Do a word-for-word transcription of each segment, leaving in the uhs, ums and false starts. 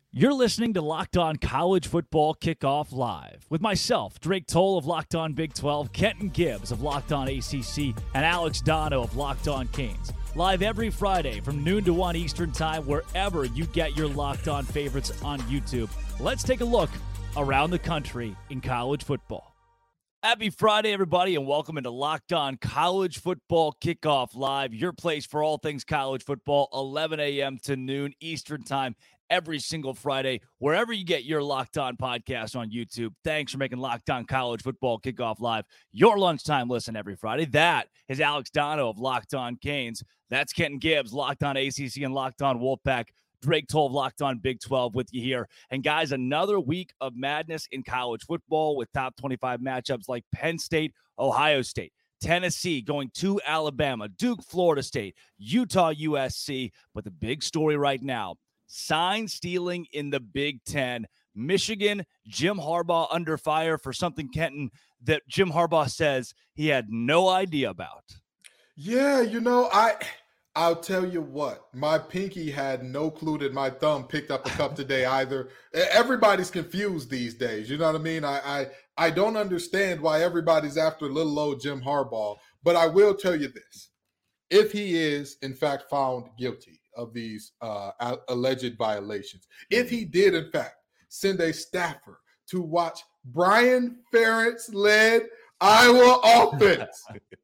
You're listening to Locked On College Football Kickoff Live with myself, Drake Toll of Locked On Big twelve, Kenton Gibbs of Locked On A C C, and Alex Dono of Locked On Canes. Live every Friday from noon to one Eastern Time, wherever you get your Locked On favorites on YouTube. Let's take a look around the country in college football. Happy Friday, everybody, and welcome into Locked On College Football Kickoff Live, your place for all things college football, eleven a.m. to noon Eastern Time, every single Friday, wherever you get your Locked On podcast on YouTube. Thanks for making Locked On College Football Kickoff Live your lunchtime listen every Friday. That is Alex Dono of Locked On Canes. That's Kenton Gibbs, Locked On A C C and Locked On Wolfpack. Drake Toll of Locked On Big twelve with you here. And guys, another week of madness in college football with top twenty-five matchups like Penn State, Ohio State, Tennessee going to Alabama, Duke, Florida State, Utah, U S C. But the big story right now, sign stealing in the Big Ten. Michigan, Jim Harbaugh under fire for something, Kenton, that Jim Harbaugh says he had no idea about. Yeah, you know, I... I'll tell you what, my pinky had no clue that my thumb picked up the cup today either. Everybody's confused these days. You know what I mean? I, I I don't understand why everybody's after little old Jim Harbaugh. But I will tell you this. If he is, in fact, found guilty of these uh, alleged violations, if he did, in fact, send a staffer to watch Brian Ferentz-led Iowa offense,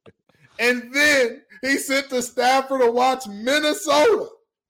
and then he sent the staffer to watch Minnesota.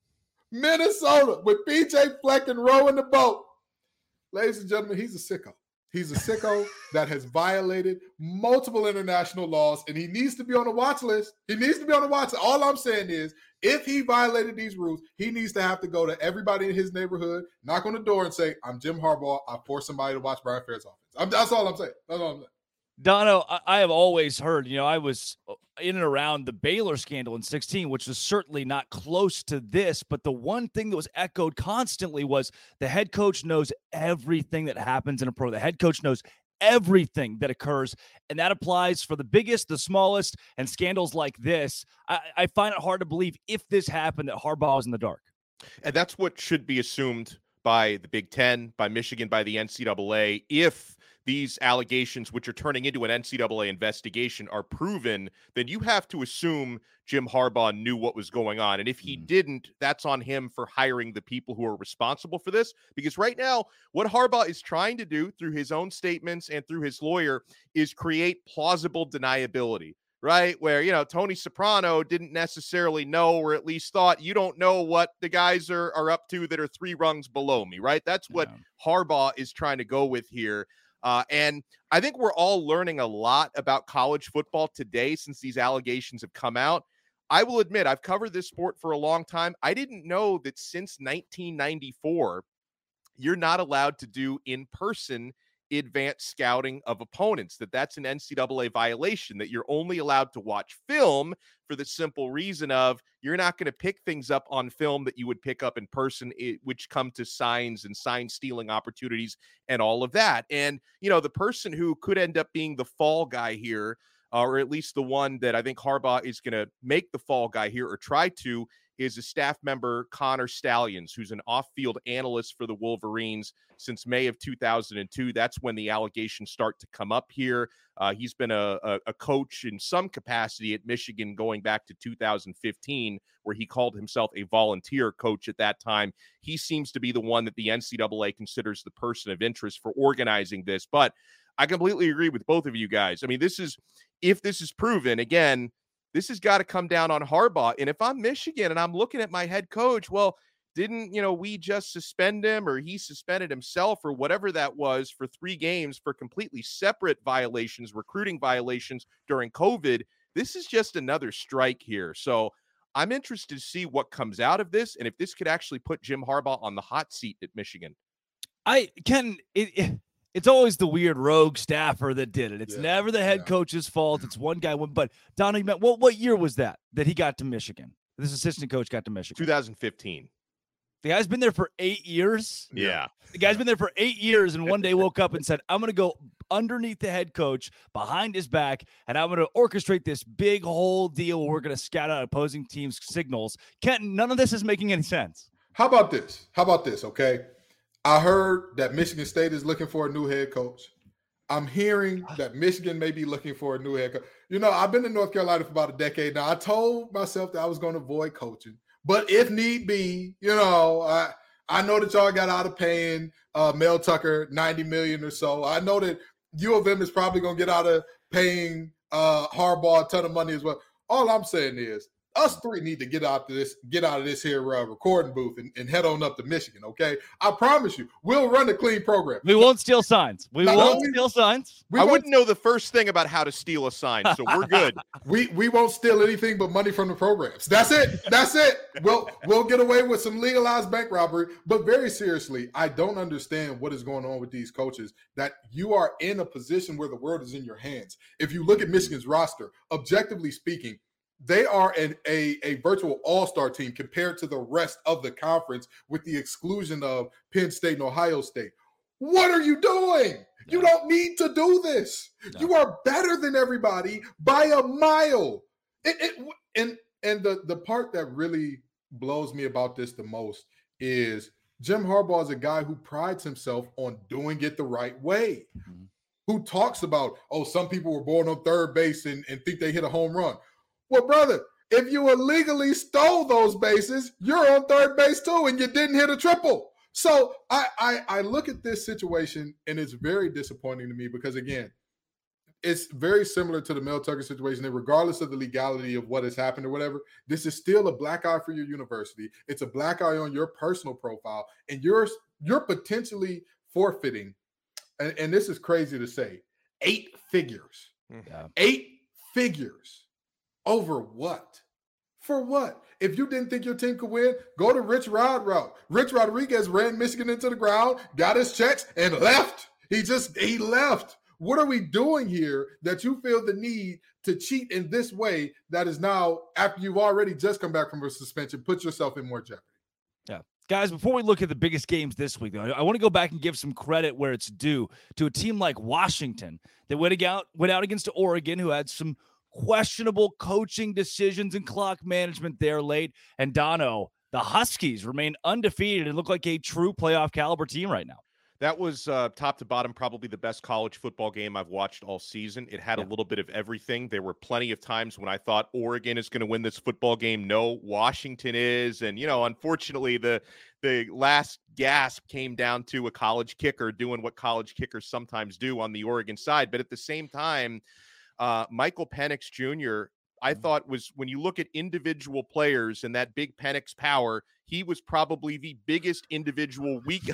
Minnesota with P J Fleck and rowing the boat. Ladies and gentlemen, he's a sicko. He's a sicko that has violated multiple international laws, and he needs to be on the watch list. He needs to be on the watch list. All I'm saying is, if he violated these rules, he needs to have to go to everybody in his neighborhood, knock on the door and say, I'm Jim Harbaugh. I forced somebody to watch Brian Ferentz offense. I'm, that's all I'm saying. That's all I'm saying. Dono, I have always heard, you know, I was in and around the Baylor scandal in sixteen, which was certainly not close to this, but the one thing that was echoed constantly was the head coach knows everything that happens in a pro. The head coach knows everything that occurs, and that applies for the biggest, the smallest, and scandals like this. I, I find it hard to believe if this happened that Harbaugh was in the dark. And that's what should be assumed by the Big Ten, by Michigan, by the N C double A, if these allegations, which are turning into an N C double A investigation, are proven, then you have to assume Jim Harbaugh knew what was going on. And if he didn't, that's on him for hiring the people who are responsible for this. Because right now, what Harbaugh is trying to do through his own statements and through his lawyer is create plausible deniability, right? Where, you know, Tony Soprano didn't necessarily know, or at least thought, you don't know what the guys are, are up to that are three rungs below me, right? That's what yeah. Harbaugh is trying to go with here. Uh, and I think we're all learning a lot about college football today since these allegations have come out. I will admit, I've covered this sport for a long time. I didn't know that since nineteen ninety-four, you're not allowed to do in-person advanced scouting of opponents, that that's an N C double A violation, that you're only allowed to watch film for the simple reason of you're not going to pick things up on film that you would pick up in person, which come to signs and sign stealing opportunities and all of that. And, you know, the person who could end up being the fall guy here, uh, or at least the one that I think Harbaugh is going to make the fall guy here or try to, is a staff member, Connor Stallions, who's an off-field analyst for the Wolverines since May of two thousand two. That's when the allegations start to come up here. Uh, he's been a, a, a coach in some capacity at Michigan going back to two thousand fifteen, where he called himself a volunteer coach at that time. He seems to be the one that the N C double A considers the person of interest for organizing this. But I completely agree with both of you guys. I mean, this is, if this is proven, again, this has got to come down on Harbaugh. And if I'm Michigan and I'm looking at my head coach, well, didn't, you know, we just suspend him, or he suspended himself, or whatever that was, for three games for completely separate violations, recruiting violations during COVID? This is just another strike here. So I'm interested to see what comes out of this, and if this could actually put Jim Harbaugh on the hot seat at Michigan. I can, it, it It's always the weird rogue staffer that did it. It's yeah, never the head yeah. coach's fault. It's one guy. But Donnie, what what year was that that he got to Michigan? This assistant coach got to Michigan. two thousand fifteen. The guy's been there for eight years. Yeah. The guy's been there for eight years and one day woke up and said, I'm going to go underneath the head coach, behind his back, and I'm going to orchestrate this big whole deal where we're going to scout out opposing teams' signals. Kenton, none of this is making any sense. How about this? How about this, okay? I heard that Michigan State is looking for a new head coach. I'm hearing that Michigan may be looking for a new head coach. You know, I've been in North Carolina for about a decade now. I told myself that I was going to avoid coaching. But if need be, you know, I I know that y'all got out of paying uh, Mel Tucker ninety million dollars or so. I know that U of M is probably going to get out of paying uh, Harbaugh a ton of money as well. All I'm saying is us three need to get out of this, get out of this here uh, recording booth and, and head on up to Michigan, okay? I promise you, we'll run a clean program. We won't steal signs. We No, won't we- steal signs. We I won't- wouldn't know the first thing about how to steal a sign, so we're good. We we won't steal anything but money from the programs. That's it. That's it. We'll we'll get away with some legalized bank robbery. But very seriously, I don't understand what is going on with these coaches. That you are in a position where the world is in your hands. If you look at Michigan's roster, objectively speaking, they are an, a, a virtual all-star team compared to the rest of the conference with the exclusion of Penn State and Ohio State. What are you doing? You don't need to do this. No. You are better than everybody by a mile. It, it, and and the, the part that really blows me about this the most is Jim Harbaugh is a guy who prides himself on doing it the right way, Mhm. who talks about, oh, some people were born on third base and, and think they hit a home run. Well, brother, if you illegally stole those bases, you're on third base too, and you didn't hit a triple. So I, I, I look at this situation, and it's very disappointing to me because, again, it's very similar to the Mel Tucker situation. And regardless of the legality of what has happened or whatever, this is still a black eye for your university. It's a black eye on your personal profile, and you're you're potentially forfeiting. And, and this is crazy to say, eight figures, Yeah. eight figures. Over what? For what? If you didn't think your team could win, go to Rich Rod route. Rich Rodriguez ran Michigan into the ground, got his checks, and left. He just, he left. What are we doing here that you feel the need to cheat in this way that is now, after you've already just come back from a suspension, put yourself in more jeopardy? Yeah. Guys, before we look at the biggest games this week, though, I, I want to go back and give some credit where it's due to a team like Washington that went out, went out against Oregon, who had some questionable coaching decisions and clock management there late. And Dono, the Huskies remain undefeated and look like a true playoff caliber team right now. That was uh, top to bottom, probably the best college football game I've watched all season. It had Yeah. a little bit of everything. There were plenty of times when I thought Oregon is going to win this football game. No, Washington is. And, you know, unfortunately, the the last gasp came down to a college kicker doing what college kickers sometimes do on the Oregon side. But at the same time, uh, Michael Penix Junior, I thought was, when you look at individual players and that big Penix power, he was probably the biggest individual week.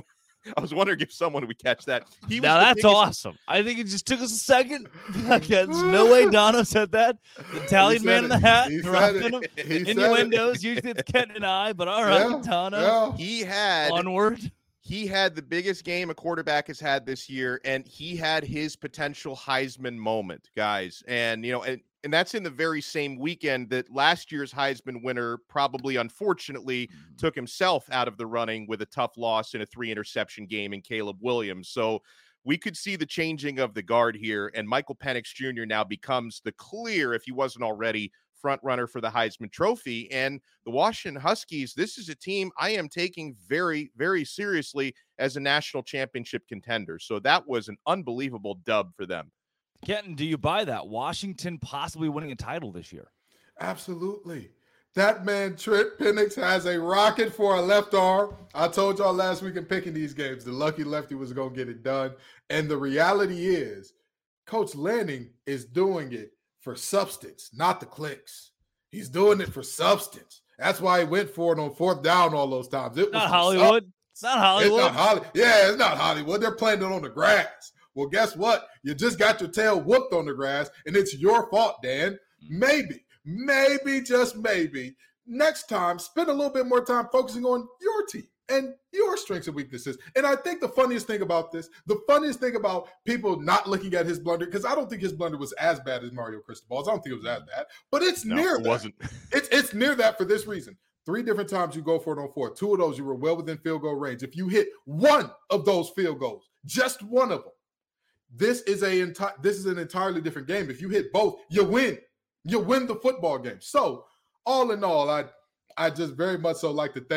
I was wondering if someone would catch that. He was Now the that's biggest- awesome. I think it just took us a second. There's no way Dono said that. The Italian He man said in the it. hat, He said dropping it. them. He said it. Innuendos. Usually it's Ken and I, but all right, Yeah, Dono. yeah. He had Onward. he had the biggest game a quarterback has had this year, and he had his potential Heisman moment, guys. And you know, and, and that's in the very same weekend that last year's Heisman winner probably, unfortunately, took himself out of the running with a tough loss in a three interception game in Caleb Williams. So we could see the changing of the guard here, and Michael Penix Junior now becomes the clear, if he wasn't already, front runner for the Heisman Trophy. And the Washington Huskies, this is a team I am taking very, very seriously as a national championship contender. So that was an unbelievable dub for them. Kenton, do you buy that? Washington possibly winning a title this year. Absolutely. That man, Trent Penix, has a rocket for a left arm. I told y'all last week in picking these games, the lucky lefty was going to get it done. And the reality is, Coach Lanning is doing it for substance, not the clicks. He's doing it for substance. That's why he went for it on fourth down all those times. It was Not for Hollywood. It's not It's Hollywood. not Holly- yeah, it's not Hollywood. They're playing it on the grass. Well, guess what? You just got your tail whooped on the grass, and it's your fault, Dan. Maybe, maybe, just maybe, next time, spend a little bit more time focusing on your team and your strengths and weaknesses. And I think the funniest thing about this, the funniest thing about people not looking at his blunder, because I don't think his blunder was as bad as Mario Cristobal's. I don't think it was as bad, but it's No, near it that. wasn't. It's it's near that for this reason. Three different times you go for it on four. Two of those you were well within field goal range. If you hit one of those field goals, just one of them, this is a entire this is an entirely different game. If you hit both, you win. You win the football game. So, all in all, I I just very much so like to thank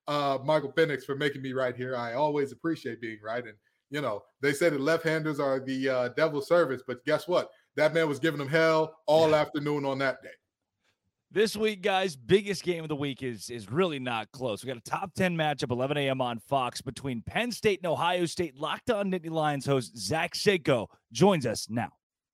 uh, Michael Penix for making me right here. I always appreciate being right. And, you know, they say that left-handers are the uh, devil's servants, but guess what? That man was giving them hell all afternoon on that day. This week, guys, biggest game of the week is is really not close. We got a top ten matchup, eleven a.m. on Fox between Penn State and Ohio State. Locked On Nittany Lions host Zach Seiko joins us now.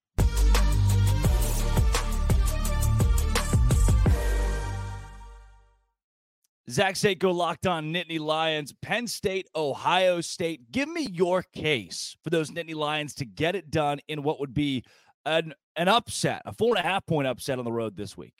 Zach Seiko, Locked On Nittany Lions, Penn State, Ohio State. Give me your case for those Nittany Lions to get it done in what would be an, an upset, a four and a half point upset on the road this week.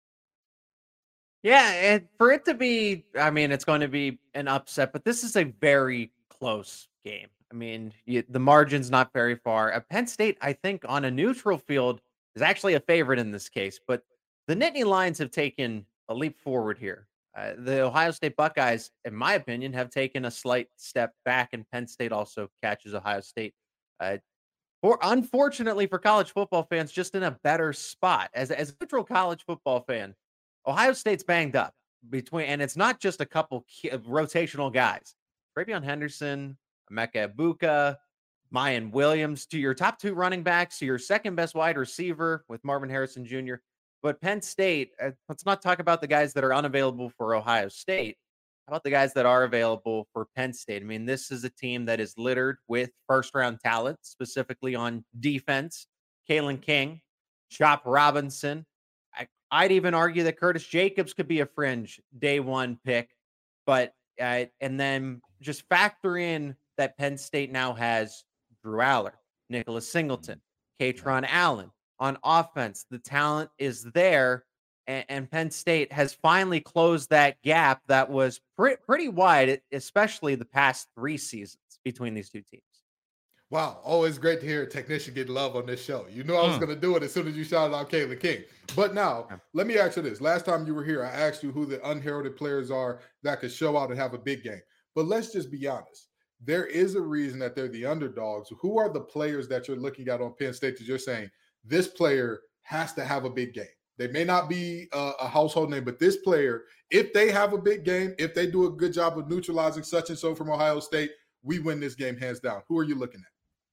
Yeah, and for it to be, I mean, it's going to be an upset, but this is a very close game. I mean, you, the margin's not very far. Uh, Penn State, I think, on a neutral field is actually a favorite in this case, but the Nittany Lions have taken a leap forward here. Uh, the Ohio State Buckeyes, in my opinion, have taken a slight step back, and Penn State also catches Ohio State. Uh, or unfortunately for college football fans, just in a better spot. As, as a neutral college football fan, Ohio State's banged up between, and it's not just a couple key, rotational guys. Travion Henderson, Emeka Egbuka, Mayan Williams, to your top two running backs, to your second best wide receiver with Marvin Harrison Junior But Penn State, uh, let's not talk about the guys that are unavailable for Ohio State. How about the guys that are available for Penn State? I mean, this is a team that is littered with first-round talent, specifically on defense. Kalen King, Chop Robinson. I, I'd even argue that Curtis Jacobs could be a fringe day one pick. But, uh, and then just factor in that Penn State now has Drew Aller, Nicholas Singleton, Katron Allen. On offense, the talent is there, and, and Penn State has finally closed that gap that was pre- pretty wide, especially the past three seasons between these two teams. Wow, always great to hear a technician get love on this show. You knew I was mm. going to do it as soon as you shouted out Kalen King. But now, yeah. let me ask you this. Last time you were here, I asked you who the unheralded players are that could show out and have a big game. But let's just be honest. There is a reason that they're the underdogs. Who are the players that you're looking at on Penn State that you're saying, this player has to have a big game? They may not be a, a household name, but this player, if they have a big game, if they do a good job of neutralizing such and so from Ohio State, we win this game hands down. Who are you looking at?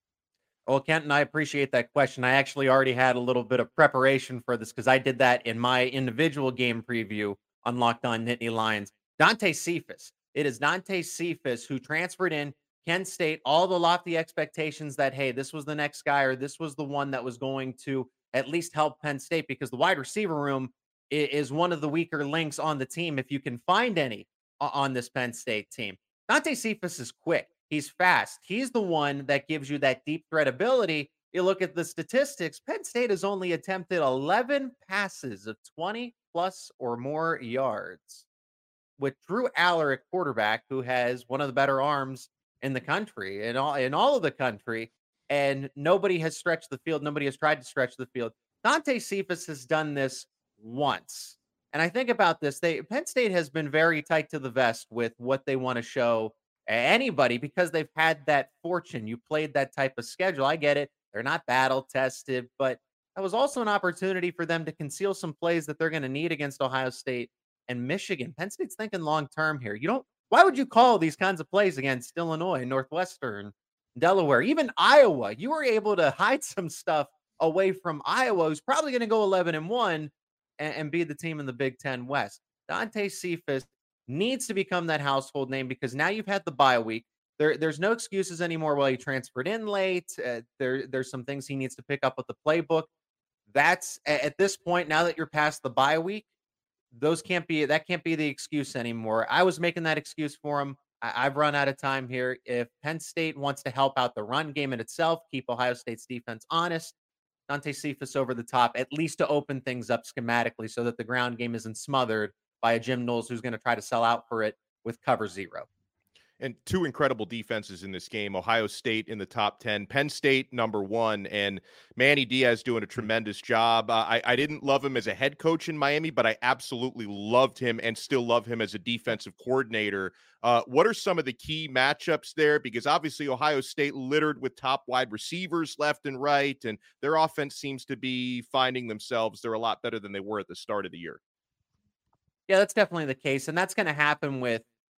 Well, Kenton, I appreciate that question. I actually already had a little bit of preparation for this because I did that in my individual game preview on Locked On Nittany Lions. Dante Cephas. It is Dante Cephas who transferred in Kent State, all the lofty expectations that, hey, this was the next guy or this was the one that was going to at least help Penn State because the wide receiver room is one of the weaker links on the team if you can find any on this Penn State team. Dante Cephas is quick. He's fast. He's the one that gives you that deep threat ability. You look at the statistics, Penn State has only attempted eleven passes of twenty plus or more yards. With Drew Aller at quarterback, who has one of the better arms in the country, in all, in all of the country, and nobody has stretched the field. Nobody has tried to stretch the field. Dante Cephas has done this once. And I think about this. They Penn State has been very tight to the vest with what they want to show anybody because they've had that fortune. You played that type of schedule. I get it. They're not battle tested, but that was also an opportunity for them to conceal some plays that they're going to need against Ohio State and Michigan. Penn State's thinking long term here. You don't, why would you call these kinds of plays against Illinois, Northwestern, Delaware, even Iowa? You were able to hide some stuff away from Iowa, who's probably going to go eleven and one and, and be the team in the Big Ten West. Dante Cephas needs to become that household name because now you've had the bye week. There, there's no excuses anymore. Well, he transferred in late. Uh, there, there's some things he needs to pick up with the playbook. That's at this point, now that you're past the bye week, those can't be, that can't be the excuse anymore. I was making that excuse for him. I, I've run out of time here. If Penn State wants to help out the run game in itself, keep Ohio State's defense honest, Dante Cephas over the top, at least to open things up schematically so that the ground game isn't smothered by a Jim Knowles who's going to try to sell out for it with cover zero. And two incredible defenses in this game. Ohio State in the top ten, Penn State number one, and Manny Diaz doing a tremendous job. Uh, I, I didn't love him as a head coach in Miami, but I absolutely loved him and still love him as a defensive coordinator. Uh, what are some of the key matchups there? Because obviously Ohio State littered with top wide receivers left and right, and their offense seems to be finding themselves. They're a lot better than they were at the start of the year. Yeah, that's definitely the case. And that's going to happen with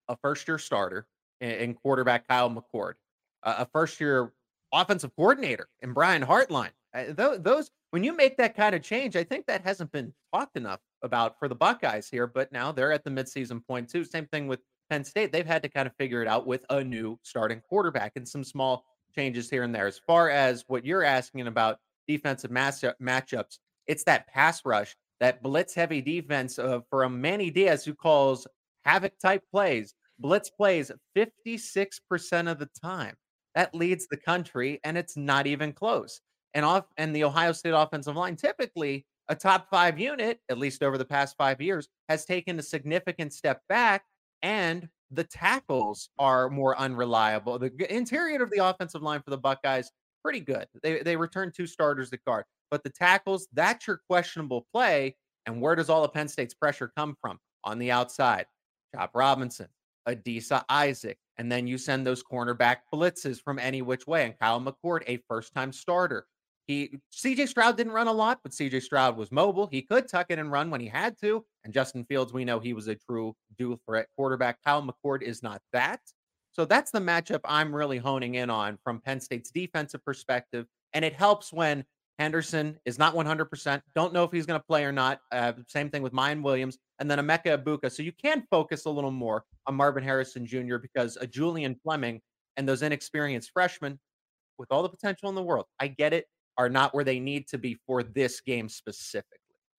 a first-year starter in, in quarterback Kyle McCord, a, a first-year offensive coordinator in Brian Hartline. Uh, tho- those when you make that kind of change, I think that hasn't been talked enough about for the Buckeyes here. But now they're at the midseason point too. Same thing with Penn State. They've had to kind of figure it out with a new starting quarterback and some small changes here and there. As far as what you're asking about defensive matchup matchups, it's that pass rush, that blitz heavy defense uh, from Manny Diaz, who calls havoc type plays, blitz plays fifty-six percent of the time. That leads the country, and it's not even close. And off and the Ohio State offensive line, typically a top five unit, at least over the past five years, has taken a significant step back, and the tackles are more unreliable. The g- interior of the offensive line for the Buckeyes, pretty good. They they returned two starters at guard, but the tackles, that's your questionable play. And where does all of Penn State's pressure come from? On the outside, Chop Robinson, Adisa Isaac, and then you send those cornerback blitzes from any which way. And Kyle McCord, a first-time starter. He C J Stroud didn't run a lot, but C J Stroud was mobile. He could tuck it and run when he had to. And Justin Fields, we know he was a true dual threat quarterback. Kyle McCord is not that. So that's the matchup I'm really honing in on from Penn State's defensive perspective. And it helps when Henderson is not one hundred percent. Don't know if he's going to play or not. Uh, same thing with Mayan Williams and then Emeka Ibuka. So you can focus a little more on Marvin Harrison Junior because a Julian Fleming and those inexperienced freshmen with all the potential in the world, I get it, are not where they need to be for this game specifically.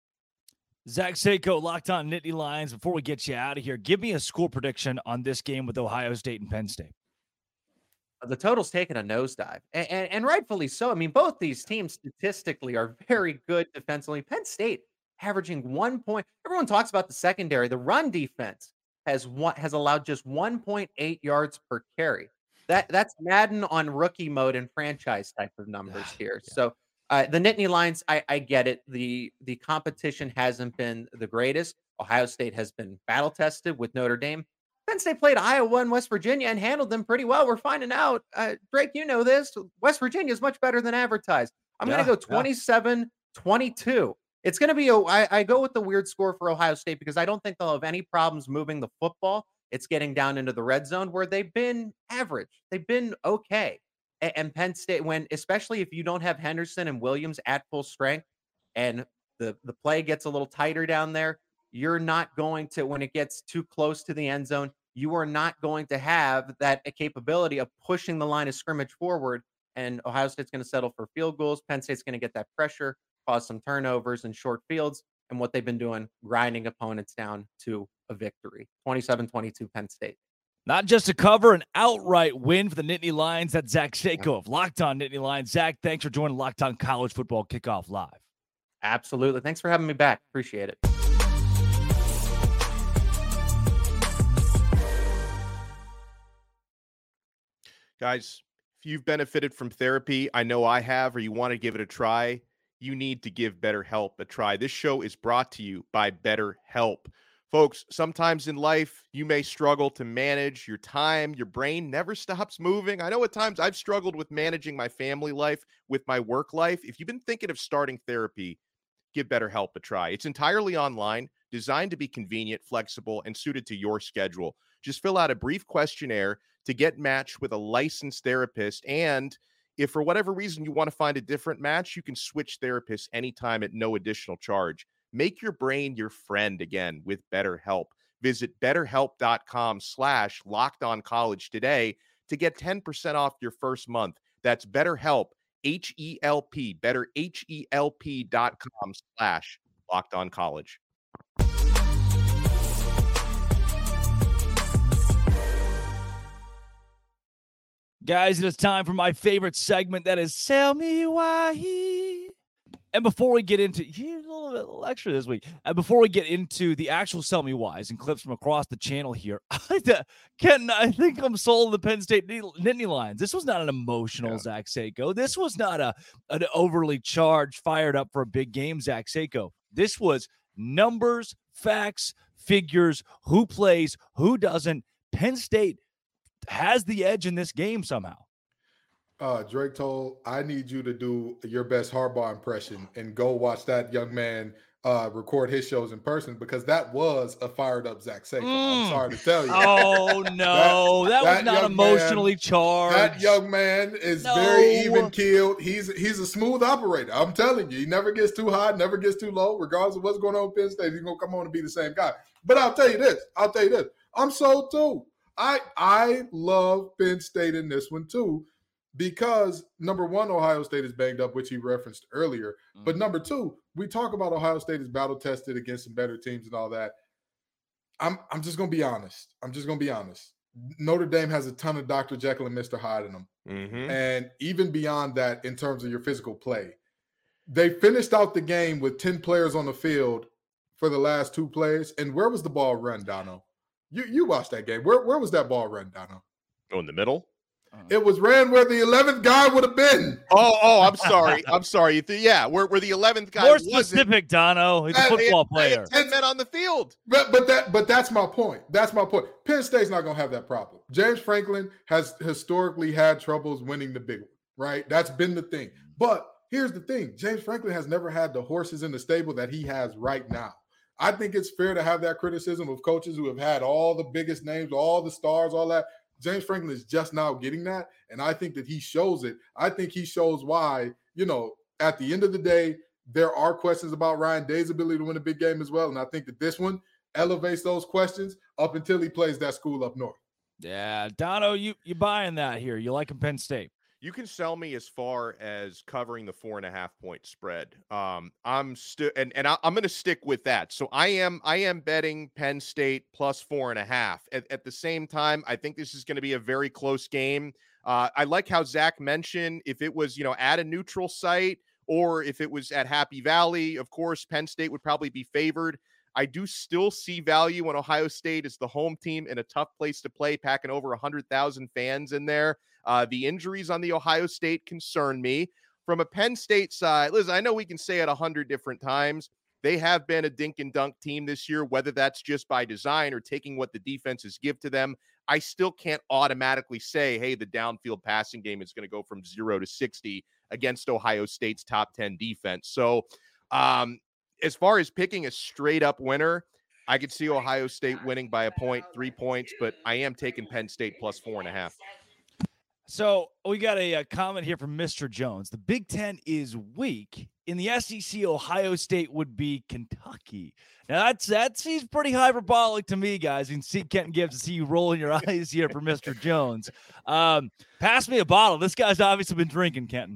Zach Seiko, Locked On Nittany Lions. Before we get you out of here, give me a score prediction on this game with Ohio State and Penn State. The total's taken a nosedive, and, and, and rightfully so. I mean, both these teams statistically are very good defensively. Penn State averaging one point. Everyone talks about the secondary. The run defense has one, has allowed just one point eight yards per carry. That that's Madden on rookie mode and franchise type of numbers here. Yeah. So uh, the Nittany Lions, I, I get it. The the competition hasn't been the greatest. Ohio State has been battle tested with Notre Dame. Penn State played Iowa and West Virginia and handled them pretty well. We're finding out, uh, Drake, you know this. West Virginia is much better than advertised. I'm yeah, going to go twenty-seven twenty-two. Yeah. It's going to be, a, I, I go with the weird score for Ohio State because I don't think they'll have any problems moving the football. It's getting down into the red zone where they've been average. They've been okay. And, and Penn State, when especially if you don't have Henderson and Williams at full strength and the, the play gets a little tighter down there, you're not going to, when it gets too close to the end zone, you are not going to have that capability of pushing the line of scrimmage forward. And Ohio State's going to settle for field goals. Penn State's going to get that pressure, cause some turnovers and short fields. And what they've been doing, grinding opponents down to a victory. twenty-seven twenty-two Penn State. Not just a cover, an outright win for the Nittany Lions. That's Zach Seiko of Locked On Nittany Lions. Zach, thanks for joining Locked On College Football Kickoff Live. Absolutely. Thanks for having me back. Appreciate it. Guys, if you've benefited from therapy, I know I have, or you want to give it a try, you need to give BetterHelp a try. This show is brought to you by BetterHelp. Folks, sometimes in life, you may struggle to manage your time. Your brain never stops moving. I know at times I've struggled with managing my family life with my work life. If you've been thinking of starting therapy, give BetterHelp a try. It's entirely online, designed to be convenient, flexible, and suited to your schedule. Just fill out a brief questionnaire to get matched with a licensed therapist. And if for whatever reason you want to find a different match, you can switch therapists anytime at no additional charge. Make your brain your friend again with BetterHelp. Visit betterhelp.com slash locked on college today to get ten percent off your first month. That's BetterHelp, H E L P, better H E L P dot com slash locked on college. Guys, it is time for my favorite segment. That is Tell Me Why. And before we get into, here's a little bit little extra this week. And before we get into the actual Tell Me Whys and clips from across the channel here, Ken, I think I'm sold on the Penn State Nittany Lions. This was not an emotional yeah. Zach Seiko. This was not a an overly charged, fired up for a big game Zach Seiko. This was numbers, facts, figures, who plays, who doesn't. Penn State has the edge in this game somehow. Uh, Drake told, I need you to do your best Harbaugh impression and go watch that young man uh, record his shows in person because that was a fired up Zach Saco. Mm. I'm sorry to tell you. Oh no, that, that, that was not young emotionally man, charged. That young man is no. very even keeled. He's he's a smooth operator. I'm telling you, he never gets too high, never gets too low. Regardless of what's going on with Penn State, he's gonna come on and be the same guy. But I'll tell you this. I'll tell you this. I'm sold too. I I love Penn State in this one too. Because number one, Ohio State is banged up, which he referenced earlier. Mm-hmm. But number two, we talk about Ohio State is battle tested against some better teams and all that. I'm I'm just gonna be honest. I'm just gonna be honest. Notre Dame has a ton of Doctor Jekyll and Mister Hyde in them, mm-hmm. and even beyond that, in terms of your physical play, they finished out the game with ten players on the field for the last two plays. And where was the ball run, Dono? You you watched that game. Where where was that ball run, Dono? Oh, in the middle. It was ran where the eleventh guy would have been. Oh, oh, I'm sorry. I'm sorry. Yeah, where, where the eleventh guy More wasn't. specific, Dono. He's a football I had, player. I had ten men on the field. But but that but that's my point. That's my point. Penn State's not going to have that problem. James Franklin has historically had troubles winning the big one, right? That's been the thing. But here's the thing. James Franklin has never had the horses in the stable that he has right now. I think it's fair to have that criticism of coaches who have had all the biggest names, all the stars, all that. James Franklin is just now getting that, and I think that he shows it. I think he shows why, you know, at the end of the day, there are questions about Ryan Day's ability to win a big game as well, and I think that this one elevates those questions up until he plays that school up north. Yeah, Dono, you you buying that here? You liking Penn State? You can sell me as far as covering the four and a half point spread. Um, I'm still, and, and I, I'm going to stick with that. So I am, I am betting Penn State plus four and a half. At, at the same time, I think this is going to be a very close game. Uh, I like how Zach mentioned if it was, you know, at a neutral site or if it was at Happy Valley, of course, Penn State would probably be favored. I do still see value when Ohio State is the home team in a tough place to play, packing over one hundred thousand fans in there. Uh, the injuries on the Ohio State concern me. From a Penn State side, listen, I know we can say it a hundred different times. They have been a dink and dunk team this year, whether that's just by design or taking what the defenses give to them. I still can't automatically say, hey, the downfield passing game is going to go from zero to sixty against Ohio State's top ten defense. So um, as far as picking a straight up winner, I could see Ohio State winning by a point, three points, but I am taking Penn State plus four and a half. So we got a, a comment here from Mister Jones. The Big Ten is weak. In the S E C, Ohio State would be Kentucky. Now, that's, that seems pretty hyperbolic to me, guys. You can see Kenton Gibbs to see you rolling your eyes here for Mister Jones. Um, pass me a bottle. This guy's obviously been drinking, Kenton.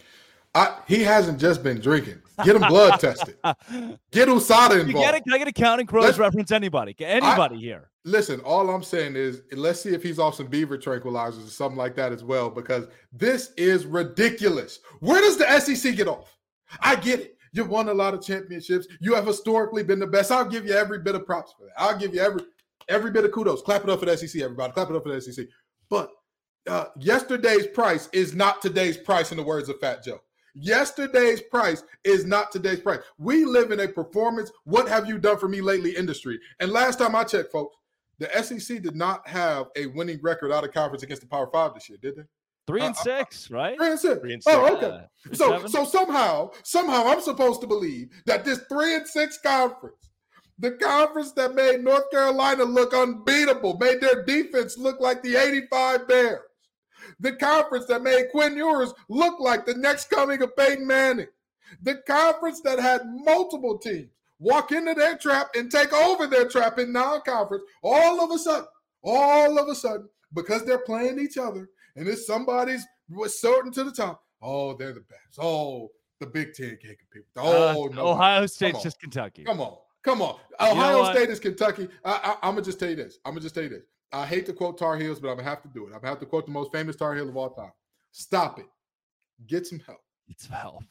I, he hasn't just been drinking. Get him blood tested. Get U S A D A involved. You get it? Can I get a Counting Crows let's, reference? Anybody? Anybody I, here? Listen, all I'm saying is let's see if he's off some beaver tranquilizers or something like that as well, because this is ridiculous. Where does the S E C get off? I get it. You've won a lot of championships. You have historically been the best. I'll give you every bit of props for that. I'll give you every every bit of kudos. Clap it up for the S E C, everybody. Clap it up for the S E C. But uh, yesterday's price is not today's price, in the words of Fat Joe. Yesterday's price is not today's price. We live in a performance, what have you done for me lately industry. And last time I checked, folks, the S E C did not have a winning record out of conference against the Power Five this year, did they? Three and uh, six, uh, right? Three and six. Three and six. Oh, okay. Uh, so, seven? so somehow, somehow I'm supposed to believe that this three and six conference, the conference that made North Carolina look unbeatable, made their defense look like the eighty-five Bears, the conference that made Quinn Ewers look like the next coming of Peyton Manning, the conference that had multiple teams walk into their trap and take over their trap in non-conference, all of a sudden, all of a sudden, because they're playing each other and it's somebody's sorting to the top, oh, they're the best. Oh, the Big Ten can't compete. Oh, uh, no. Ohio State's just Kentucky. Come on. Come on. Ohio you know State is Kentucky. I, I, I'm going to just tell you this. I'm going to just tell you this. I hate to quote Tar Heels, but I'm going to have to do it. I'm going to have to quote the most famous Tar Heel of all time. Stop it. Get some help. Get some help.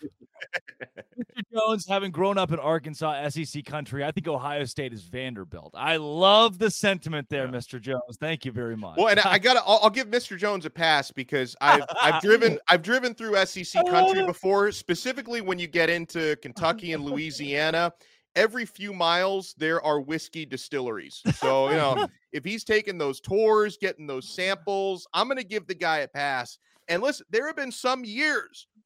Mister Jones, having grown up in Arkansas, S E C country, I think Ohio State is Vanderbilt. I love the sentiment there, yeah. Mister Jones. Thank you very much. Well, and I got to I'll, I'll give Mister Jones a pass because I've I've driven I've driven through S E C country before, specifically when you get into Kentucky and Louisiana. Every few miles, there are whiskey distilleries. So, you know, if he's taking those tours, getting those samples, I'm going to give the guy a pass. And listen, there have been some years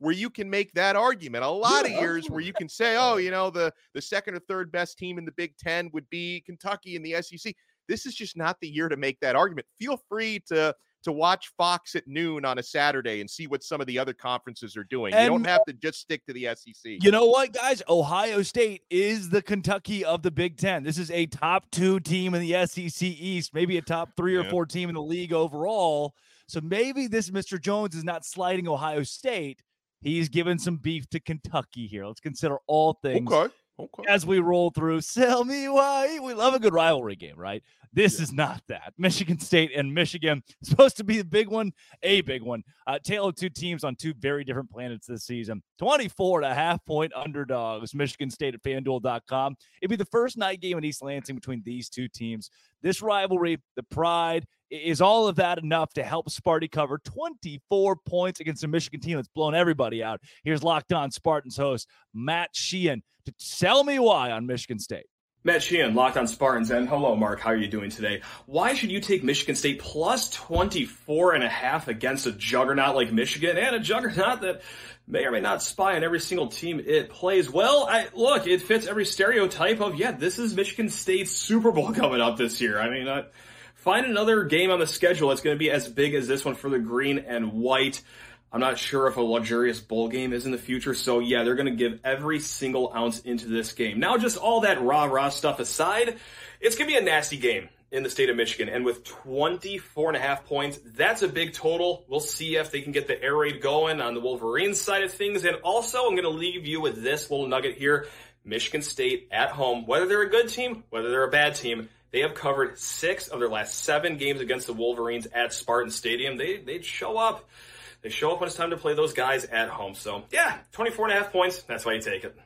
where you can make that argument. A lot Yeah, of years absolutely. where you can say, oh, you know, the, the second or third best team in the Big Ten would be Kentucky in the S E C. This is just not the year to make that argument. Feel free to to watch Fox at noon on a Saturday and see what some of the other conferences are doing. And you don't have to just stick to the S E C. You know what, guys? Ohio State is the Kentucky of the Big Ten. This is a top two team in the S E C East, maybe a top three or Yeah. four team in the league overall. So maybe this Mister Jones is not sliding Ohio State. He's given some beef to Kentucky here. Let's consider all things Okay. Okay. as we roll through. Sell me why. We love a good rivalry game, right? This Yeah. is not that. Michigan State and Michigan supposed to be the big one, a big one. Uh, tale of two teams on two very different planets this season. twenty-four and a half point underdogs. Michigan State at FanDuel dot com. It'd be the first night game in East Lansing between these two teams. This rivalry, the pride, is all of that enough to help Sparty cover twenty-four points against a Michigan team that's blown everybody out? Here's Locked On Spartans host Matt Sheehan to tell me why on Michigan State. Matt Sheehan, Locked On Spartans, and hello, Mark. How are you doing today? Why should you take Michigan State plus twenty-four and a half against a juggernaut like Michigan, and a juggernaut that may or may not spy on every single team it plays? Well, I look, it fits every stereotype of, yeah, this is Michigan State's Super Bowl coming up this year. I mean, uh, find another game on the schedule that's going to be as big as this one for the green and white. I'm not sure if a luxurious bowl game is in the future, so yeah, they're going to give every single ounce into this game. Now, just all that rah-rah stuff aside, it's going to be a nasty game in the state of Michigan, and with twenty-four and a half points, that's a big total. We'll see if they can get the air raid going on the Wolverines side of things, and also I'm going to leave you with this little nugget here. Michigan State at home, whether they're a good team, whether they're a bad team, they have covered six of their last seven games against the Wolverines at Spartan Stadium. They, they'd show up. They show up when it's time to play those guys at home. So, yeah, twenty-four and a half points. That's why you take it.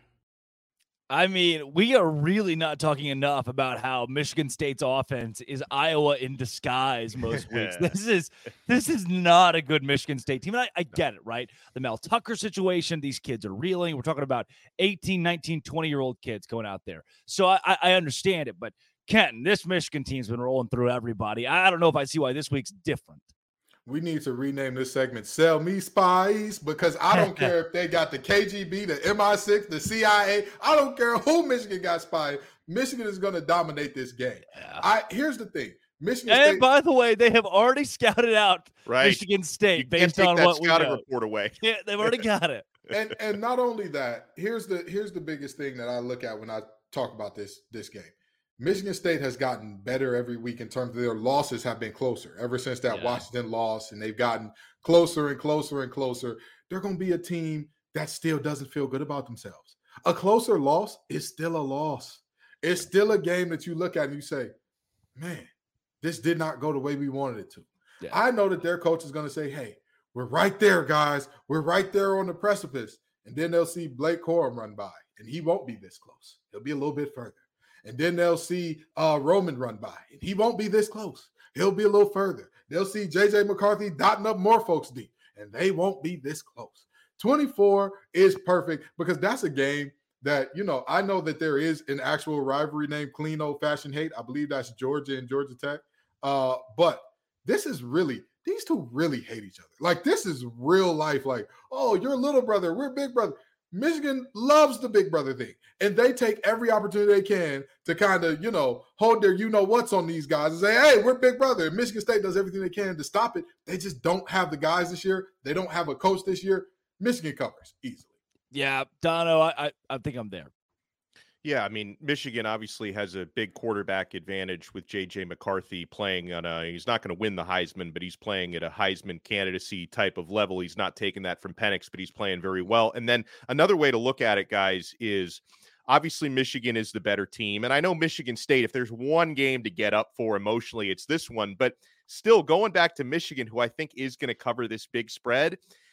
I mean, we are really not talking enough about how Michigan State's offense is Iowa in disguise most weeks. This is this is not a good Michigan State team. And I, I get it, right? The Mel Tucker situation, these kids are reeling. We're talking about eighteen, nineteen, twenty-year-old kids going out there. So I, I understand it. But, Kenton, this Michigan team's been rolling through everybody. I don't know if I see why this week's different. We need to rename this segment Sell Me Spies, because I don't care if they got the K G B, the M I six, the C I A. I don't care who Michigan got spied. Michigan is going to dominate this game. Yeah. I Here's the thing. Michigan And State, by the way, they have already scouted out Right. Michigan State You can't based take on that what we scouting know. report away. Yeah, they've already got it. and and not only that, here's the here's the biggest thing that I look at when I talk about this this game. Michigan State has gotten better every week in terms of their losses have been closer ever since that Yeah. Washington loss, and they've gotten closer and closer and closer. They're going to be a team that still doesn't feel good about themselves. A closer loss is still a loss. It's still a game that you look at and you say, man, this did not go the way we wanted it to. Yeah. I know that their coach is going to say, hey, we're right there, guys. We're right there on the precipice. And then they'll see Blake Corum run by, and he won't be this close. He'll be a little bit further. And then they'll see uh, Roman run by, and he won't be this close. He'll be a little further. They'll see J J McCarthy dotting up more folks deep, and they won't be this close. twenty-four is perfect because that's a game that, you know, I know that there is an actual rivalry named Clean Old Fashioned Hate. I believe that's Georgia and Georgia Tech. Uh, but this is really, these two really hate each other. Like, this is real life. Like, oh, you're little brother, we're big brother. Michigan loves the big brother thing, and they take every opportunity they can to kind of, you know, hold their you-know-whats on these guys and say, hey, we're big brother. And Michigan State does everything they can to stop it. They just don't have the guys this year. They don't have a coach this year. Michigan covers easily. Yeah, Dono, I, I, I think I'm there. Yeah, I mean, Michigan obviously has a big quarterback advantage with J J McCarthy playing on a, he's not going to win the Heisman, but he's playing at a Heisman candidacy type of level. He's not taking that from Penix, but he's playing very well. And then another way to look at it, guys, is obviously Michigan is the better team. And I know Michigan State, if there's one game to get up for emotionally, it's this one. But still, going back to Michigan, who I think is going to cover this big spread,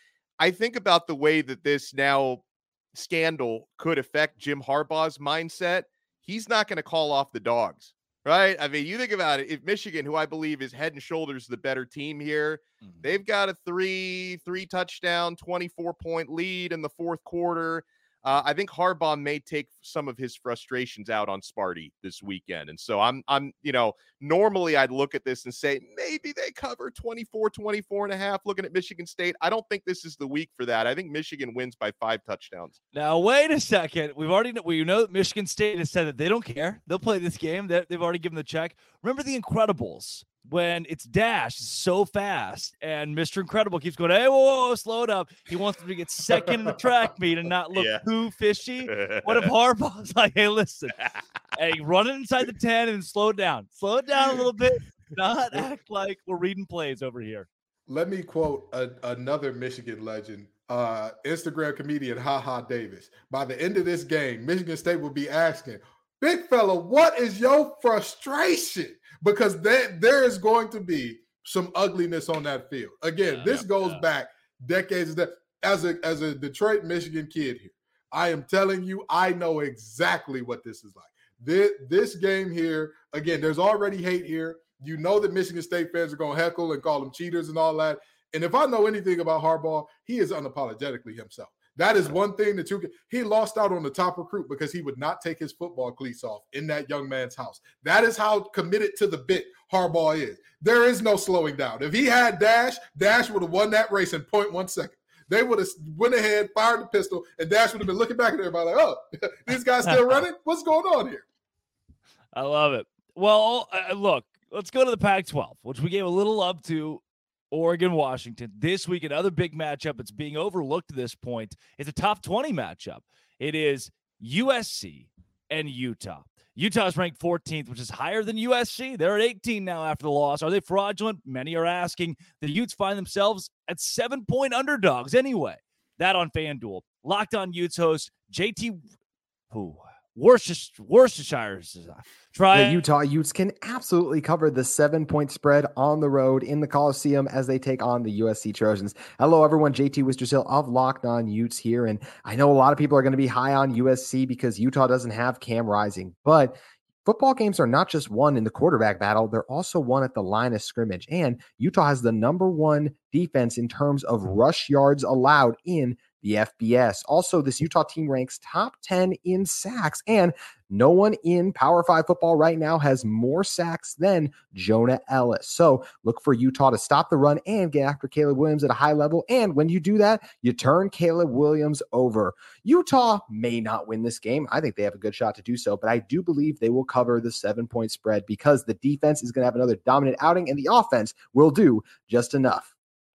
I think about the way that this now scandal could affect Jim Harbaugh's mindset. He's not going to call off the dogs, right? I mean, you think about it. If Michigan, who I believe is head and shoulders the better team here, mm-hmm. they've got a three, three touchdown, twenty-four point lead in the fourth quarter. Uh, I think Harbaugh may take some of his frustrations out on Sparty this weekend. And so I'm, I'm, you know, normally I'd look at this and say, maybe they cover twenty-four, twenty-four and a half looking at Michigan State. I don't think this is the week for that. I think Michigan wins by five touchdowns. Now, wait a second. We've already, we know that Michigan State has said that they don't care. They'll play this game. They've already given the check. Remember The Incredibles? When it's Dash so fast and Mister Incredible keeps going, hey, whoa, whoa, slow it up. He wants them to get second in the track meet and not look yeah. too fishy. What if Harbaugh's like, hey, listen, hey, run it inside the ten and slow it down. Slow it down a little bit. Not act like we're reading plays over here. Let me quote a, another Michigan legend, uh, Instagram comedian HaHa Davis. By the end of this game, Michigan State will be asking, big fella, what is your frustration? Because there, there is going to be some ugliness on that field. Again, yeah, this goes yeah. back decades. That as a as a Detroit, Michigan kid here, I am telling you, I know exactly what this is like. This, this game here, again, there's already hate here. You know that Michigan State fans are going to heckle and call them cheaters and all that. And if I know anything about Harbaugh, he is unapologetically himself. That is one thing that you can. He lost out on the top recruit because he would not take his football cleats off in that young man's house. That is how committed to the bit Harbaugh is. There is no slowing down. If he had Dash, Dash would have won that race in zero point one second. They would have went ahead, fired the pistol, and Dash would have been looking back at everybody like, oh, these guys still running? What's going on here? I love it. Well, uh, look, let's go to the Pac twelve, which we gave a little love to. Oregon, Washington. This week, another big matchup. It's being overlooked at this point. It's a top twenty matchup. It is U S C and Utah. Utah is ranked fourteenth, which is higher than U S C. They're at eighteen now after the loss. Are they fraudulent? Many are asking. The Utes find themselves at seven-point underdogs anyway. That on FanDuel. Locked On Utes host J T. Who? Worcestershire, Worcestershire try. The Utah Utes can absolutely cover the seven-point spread on the road in the Coliseum as they take on the U S C Trojans. Hello, everyone. J T Wistersill of Locked On Utes here, and I know a lot of people are going to be high on U S C because Utah doesn't have Cam Rising, but football games are not just won in the quarterback battle, they're also won at the line of scrimmage, and Utah has the number one defense in terms of rush yards allowed in the F B S. Also, this Utah team ranks top ten in sacks, and no one in Power Five football right now has more sacks than Jonah Ellis. So look for Utah to stop the run and get after Caleb Williams at a high level. And when you do that, you turn Caleb Williams over. Utah may not win this game. I think they have a good shot to do so, but I do believe they will cover the seven-point spread because the defense is going to have another dominant outing and the offense will do just enough.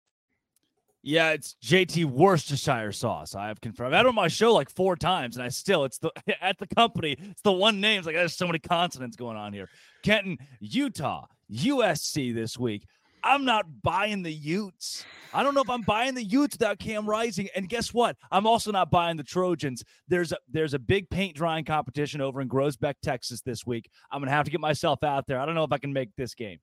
Yeah, it's J T Worcestershire sauce. I have confirmed. I've had it on my show like four times, and I still, it's the, at the company, it's the one name. It's like, there's so many consonants going on here. Kenton, Utah, U S C this week. I'm not buying the Utes. I don't know if I'm buying the Utes without Cam Rising. And guess what? I'm also not buying the Trojans. There's a, there's a big paint drying competition over in Groesbeck, Texas this week. I'm going to have to get myself out there. I don't know if I can make this game.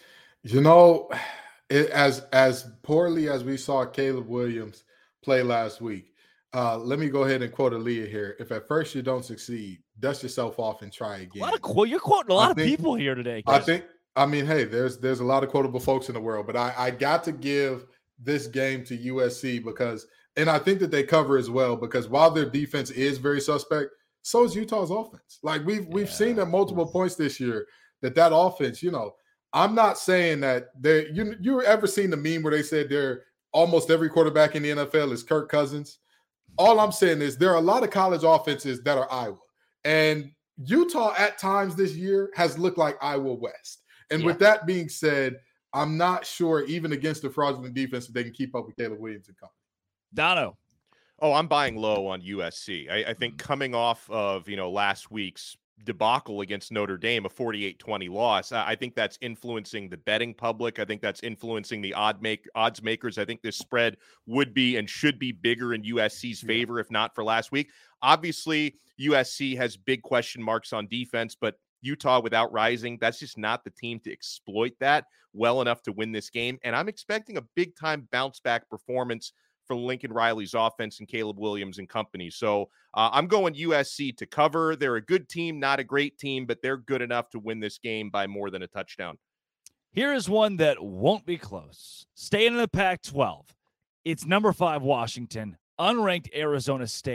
You know, It, as as poorly as we saw Caleb Williams play last week, uh, let me go ahead and quote Aaliyah here. If at first you don't succeed, dust yourself off and try again. A lot of quote. You're quoting a lot I of think, people here today, Chris. I think. I mean, hey, there's there's a lot of quotable folks in the world, but I, I got to give this game to U S C because, and I think that they cover as well because while their defense is very suspect, so is Utah's offense. Like we've we've yeah. seen at multiple points this year that that offense, you know. I'm not saying that they you you ever seen the meme where they said they're almost every quarterback in the N F L is Kirk Cousins. All I'm saying is there are a lot of college offenses that are Iowa, and Utah at times this year has looked like Iowa West. And yeah. with that being said, I'm not sure even against the fraudulent defense that they can keep up with Caleb Williams and company. Dono. Oh, I'm buying low on U S C. I, I think coming off of you know last week's debacle against Notre Dame, a forty-eight twenty loss. I think that's influencing the betting public. I think that's influencing the odd make odds makers. I think this spread would be and should be bigger in U S C's favor, if not for last week. Obviously, U S C has big question marks on defense, but Utah without Rising, that's just not the team to exploit that well enough to win this game. And I'm expecting a big time bounce back performance for Lincoln Riley's offense and Caleb Williams and company. So uh, I'm going U S C to cover. They're a good team, not a great team, but they're good enough to win this game by more than a touchdown. Here is one that won't be close. Staying in the Pac twelve. It's number five Washington, unranked Arizona State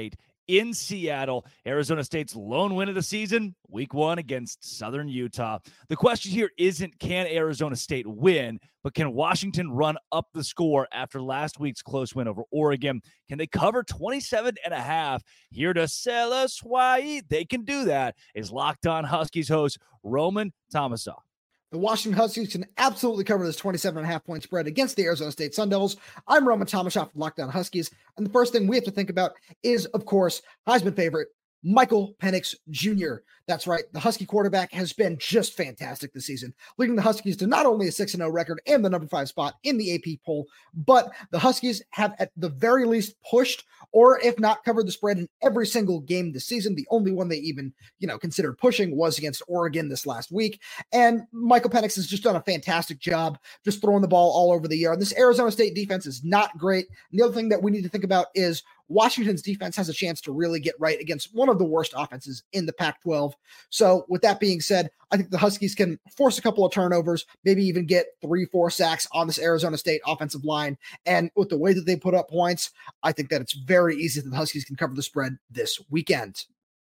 in Seattle. Arizona State's lone win of the season, week one against Southern Utah. The question here isn't can Arizona State win, but can Washington run up the score after last week's close win over Oregon? Can they cover twenty-seven and a half? Here to sell us why they can do that is Locked On Huskies host Roman Tomasoff. The Washington Huskies can absolutely cover this twenty-seven and a half point spread against the Arizona State Sun Devils. I'm Roman Tomasoff from Locked On Huskies. And the first thing we have to think about is, of course, Heisman favorite Michael Penix Junior That's right. The Husky quarterback has been just fantastic this season, leading the Huskies to not only a six and oh record and the number five spot in the A P poll, but the Huskies have at the very least pushed or if not covered the spread in every single game this season. The only one they even, you know, considered pushing was against Oregon this last week. And Michael Penix has just done a fantastic job just throwing the ball all over the yard. This Arizona State defense is not great. And the other thing that we need to think about is Washington's defense has a chance to really get right against one of the worst offenses in the Pac twelve. So with that being said, I think the Huskies can force a couple of turnovers, maybe even get three, four sacks on this Arizona State offensive line. And with the way that they put up points, I think that it's very easy that the Huskies can cover the spread this weekend.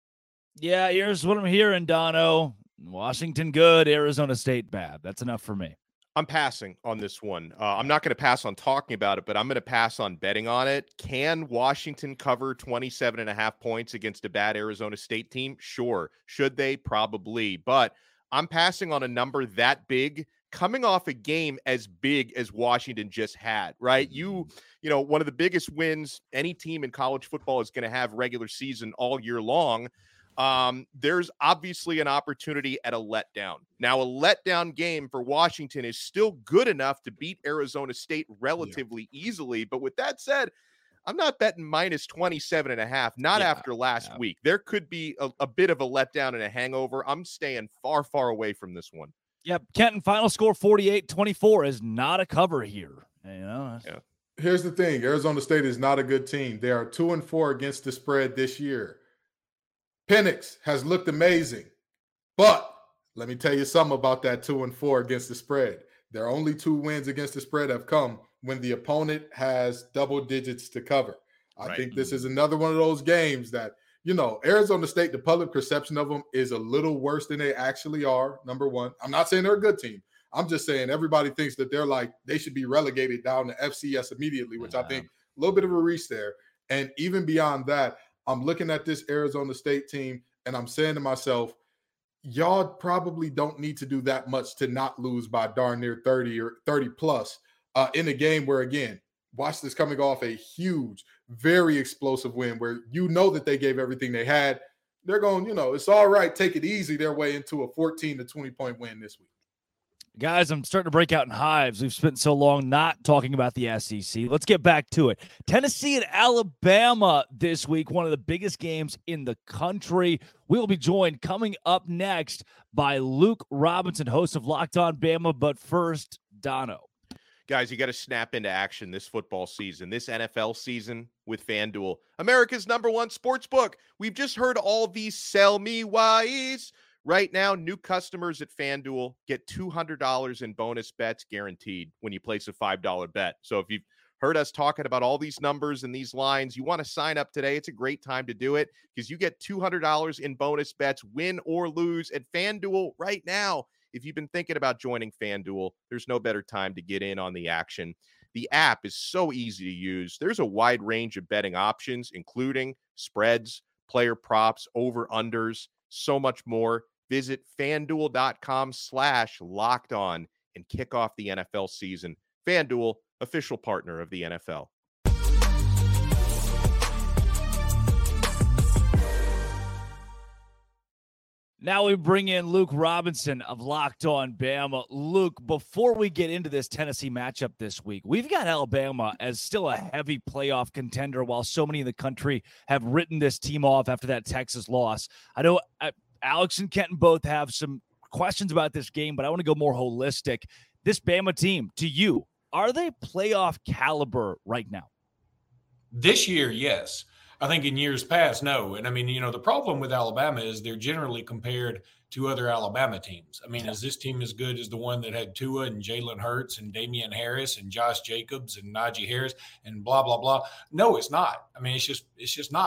Yeah, here's what I'm hearing, Dono. Washington good, Arizona State bad. That's enough for me. I'm passing on this one. Uh, I'm not going to pass on talking about it, but I'm going to pass on betting on it. Can Washington cover twenty-seven and a half points against a bad Arizona State team? Sure. Should they? Probably. But I'm passing on a number that big coming off a game as big as Washington just had, right? You, you know, one of the biggest wins any team in college football is going to have regular season all year long. Um, there's obviously an opportunity at a letdown. Now, a letdown game for Washington is still good enough to beat Arizona State relatively yeah. easily. But with that said, I'm not betting minus twenty-seven and a half, not yeah, after last yeah. week. There could be a, a bit of a letdown and a hangover. I'm staying far, far away from this one. Yep. Kenton, final score forty-eight twenty-four is not a cover here. You know, yeah. Here's the thing. Arizona State is not a good team. They are two and four against the spread this year. Penix has looked amazing, but let me tell you something about that two and four against the spread. Their only two wins against the spread have come when the opponent has double digits to cover. I right. think this is another one of those games that, you know, Arizona State, the public perception of them is a little worse than they actually are, number one. I'm not saying they're a good team. I'm just saying everybody thinks that they're like, they should be relegated down to F C S immediately, which yeah. I think a little bit of a reach there. And even beyond that, I'm looking at this Arizona State team and I'm saying to myself, y'all probably don't need to do that much to not lose by darn near thirty or thirty plus uh, in a game where, again, Washington's coming off a huge, very explosive win where you know that they gave everything they had. They're going, you know, it's all right, take it easy their way into a fourteen to twenty point win this week. Guys, I'm starting to break out in hives. We've spent so long not talking about the S E C. Let's get back to it. Tennessee and Alabama this week, one of the biggest games in the country. We will be joined coming up next by Luke Robinson, host of Locked On Bama. But first, Dono. Guys, you got to snap into action this football season, this N F L season with FanDuel, America's number one sports book. We've just heard all these sell me whys. Right now, new customers at FanDuel get two hundred dollars in bonus bets guaranteed when you place a five dollar bet. So if you've heard us talking about all these numbers and these lines, you want to sign up today, it's a great time to do it because you get two hundred dollars in bonus bets, win or lose, at FanDuel right now. If you've been thinking about joining FanDuel, there's no better time to get in on the action. The app is so easy to use. There's a wide range of betting options, including spreads, player props, over-unders, so much more. Visit FanDuel.com slash locked on and kick off the N F L season. FanDuel, official partner of the N F L. Now we bring in Luke Robinson of Locked On Bama. Luke, before we get into this Tennessee matchup this week, we've got Alabama as still a heavy playoff contender while so many in the country have written this team off after that Texas loss. I know I, Alex and Kenton both have some questions about this game, but I want to go more holistic. This Bama team, to you, are they playoff caliber right now? This year, yes. I think in years past, no. And I mean, you know, the problem with Alabama is they're generally compared to other Alabama teams. I mean, yeah. Is this team as good as the one that had Tua and Jalen Hurts and Damian Harris and Josh Jacobs and Najee Harris and blah, blah, blah? No, it's not. I mean, it's just, it's just not.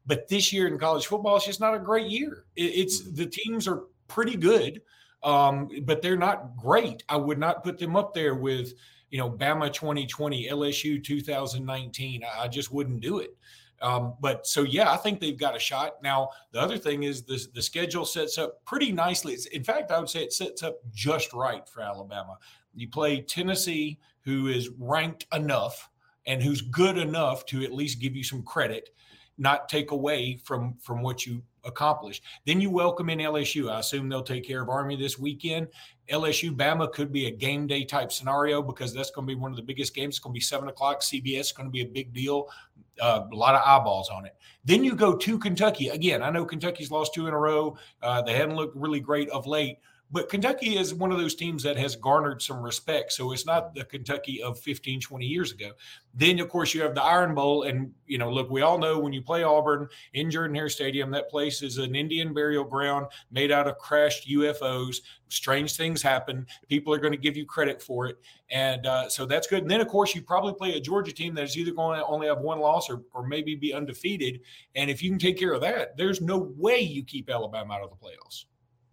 But this year in college football, it's just not a great year. It, it's the teams are pretty good, um, but they're not great. I would not put them up there with, you know, Bama twenty twenty, L S U two thousand nineteen. I, I just wouldn't do it. Um, but so, yeah, I think they've got a shot. Now, the other thing is the, the schedule sets up pretty nicely. It's, in fact, I would say it sets up just right for Alabama. You play Tennessee, who is ranked enough and who's good enough to at least give you some credit, not take away from, from what you accomplished. Then you welcome in L S U. I assume they'll take care of Army this weekend. L S U Bama could be a game day type scenario because that's going to be one of the biggest games. It's going to be seven o'clock. C B S is going to be a big deal. Uh, a lot of eyeballs on it. Then you go to Kentucky. Again, I know Kentucky's lost two in a row. Uh, they hadn't looked really great of late. But Kentucky is one of those teams that has garnered some respect. So it's not the Kentucky of fifteen, twenty years ago. Then, of course, you have the Iron Bowl. And, you know, look, we all know when you play Auburn in Jordan-Hare Stadium, that place is an Indian burial ground made out of crashed U F Os. Strange things happen. People are going to give you credit for it. And uh, so that's good. And then, of course, you probably play a Georgia team that is either going to only have one loss or, or maybe be undefeated. And if you can take care of that, there's no way you keep Alabama out of the playoffs.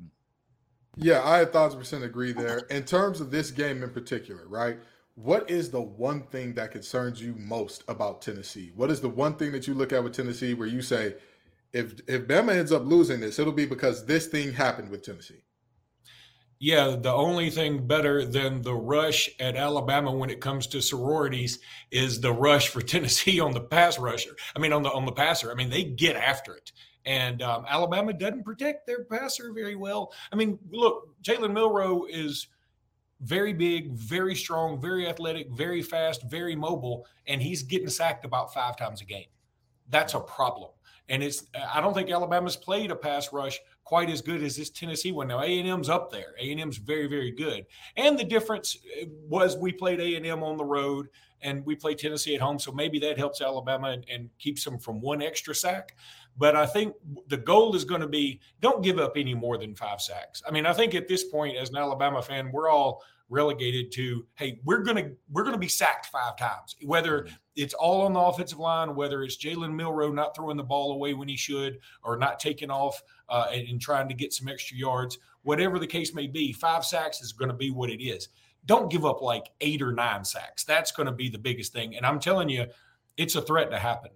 Yeah, I a thousand percent agree there. In terms of this game in particular, right? What is the one thing that concerns you most about Tennessee? What is the one thing that you look at with Tennessee where you say, if if Bama ends up losing this, it'll be because this thing happened with Tennessee? Yeah, the only thing better than the rush at Alabama when it comes to sororities is the rush for Tennessee on the pass rusher. I mean, on the on the passer. I mean, they get after it. And um, Alabama doesn't protect their passer very well. I mean, look, Jalen Milroe is very big, very strong, very athletic, very fast, very mobile, and he's getting sacked about five times a game. That's a problem. And it's I don't think Alabama's played a pass rush quite as good as this Tennessee one. Now, A and M's up there. A and M's very, very good. And the difference was we played A and M on the road and we played Tennessee at home, so maybe that helps Alabama and, and keeps them from one extra sack. But I think the goal is going to be don't give up any more than five sacks. I mean, I think at this point, as an Alabama fan, we're all relegated to, hey, we're going to we're going to be sacked five times, whether it's all on the offensive line, whether it's Jalen Milroe not throwing the ball away when he should or not taking off uh, and, and trying to get some extra yards, whatever the case may be, five sacks is going to be what it is. Don't give up like eight or nine sacks. That's going to be the biggest thing. And I'm telling you, it's a threat to happen.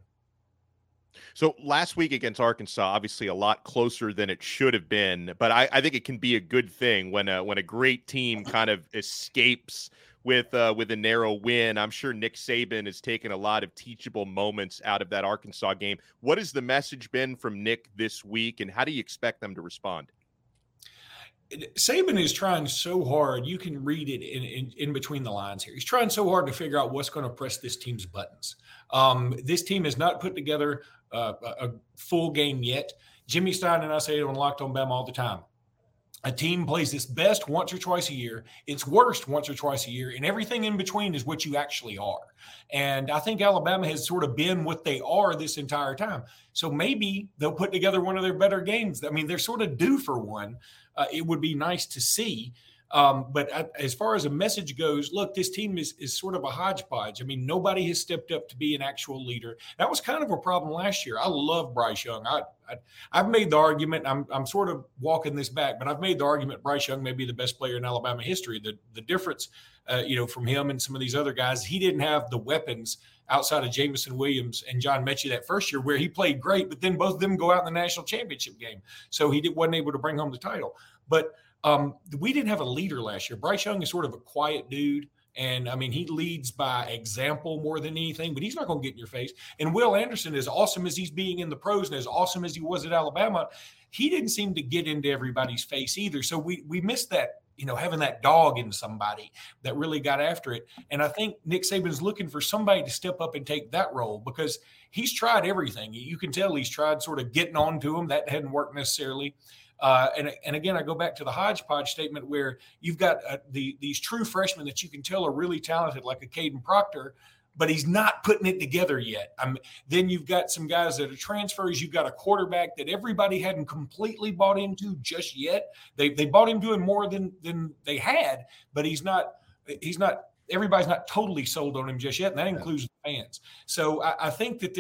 So last week against Arkansas, obviously a lot closer than it should have been, but I, I think it can be a good thing when a, when a great team kind of escapes with uh, with a narrow win. I'm sure Nick Saban has taken a lot of teachable moments out of that Arkansas game. What has the message been from Nick this week, and how do you expect them to respond? Saban is trying so hard. You can read it in, in, in between the lines here. He's trying so hard to figure out what's going to press this team's buttons. Um, this team has not put together uh, a, a full game yet. Jimmy Stein and I say it on Locked on Bama all the time. A team plays its best once or twice a year, its worst once or twice a year, and everything in between is what you actually are. And I think Alabama has sort of been what they are this entire time. So maybe they'll put together one of their better games. I mean, they're sort of due for one. Uh, it would be nice to see. Um, but I, as far as a message goes, look, this team is, is sort of a hodgepodge. I mean, nobody has stepped up to be an actual leader. That was kind of a problem last year. I love Bryce Young. I, I, I've made the argument, I'm, I'm sort of walking this back, but I've made the argument Bryce Young may be the best player in Alabama history. The, the difference, uh, you know, from him and some of these other guys, he didn't have the weapons outside of Jameson Williams and John Mechie that first year where he played great, but then both of them go out in the national championship game. So he did, wasn't able to bring home the title. But Um, we didn't have a leader last year. Bryce Young is sort of a quiet dude. And, I mean, he leads by example more than anything, but he's not going to get in your face. And Will Anderson, as awesome as he's being in the pros and as awesome as he was at Alabama, he didn't seem to get into everybody's face either. So we we missed that, you know, having that dog in somebody that really got after it. And I think Nick Saban's looking for somebody to step up and take that role because he's tried everything. You can tell he's tried sort of getting on to him. That hadn't worked necessarily. Uh, and, and again, I go back to the hodgepodge statement where you've got uh, the these true freshmen that you can tell are really talented, like a Caden Proctor, but he's not putting it together yet. I mean, then you've got some guys that are transfers. You've got a quarterback that everybody hadn't completely bought into just yet. They they bought him doing more than than they had, but he's not he's not. Everybody's not totally sold on him just yet, and that includes the fans. So I, I think that there's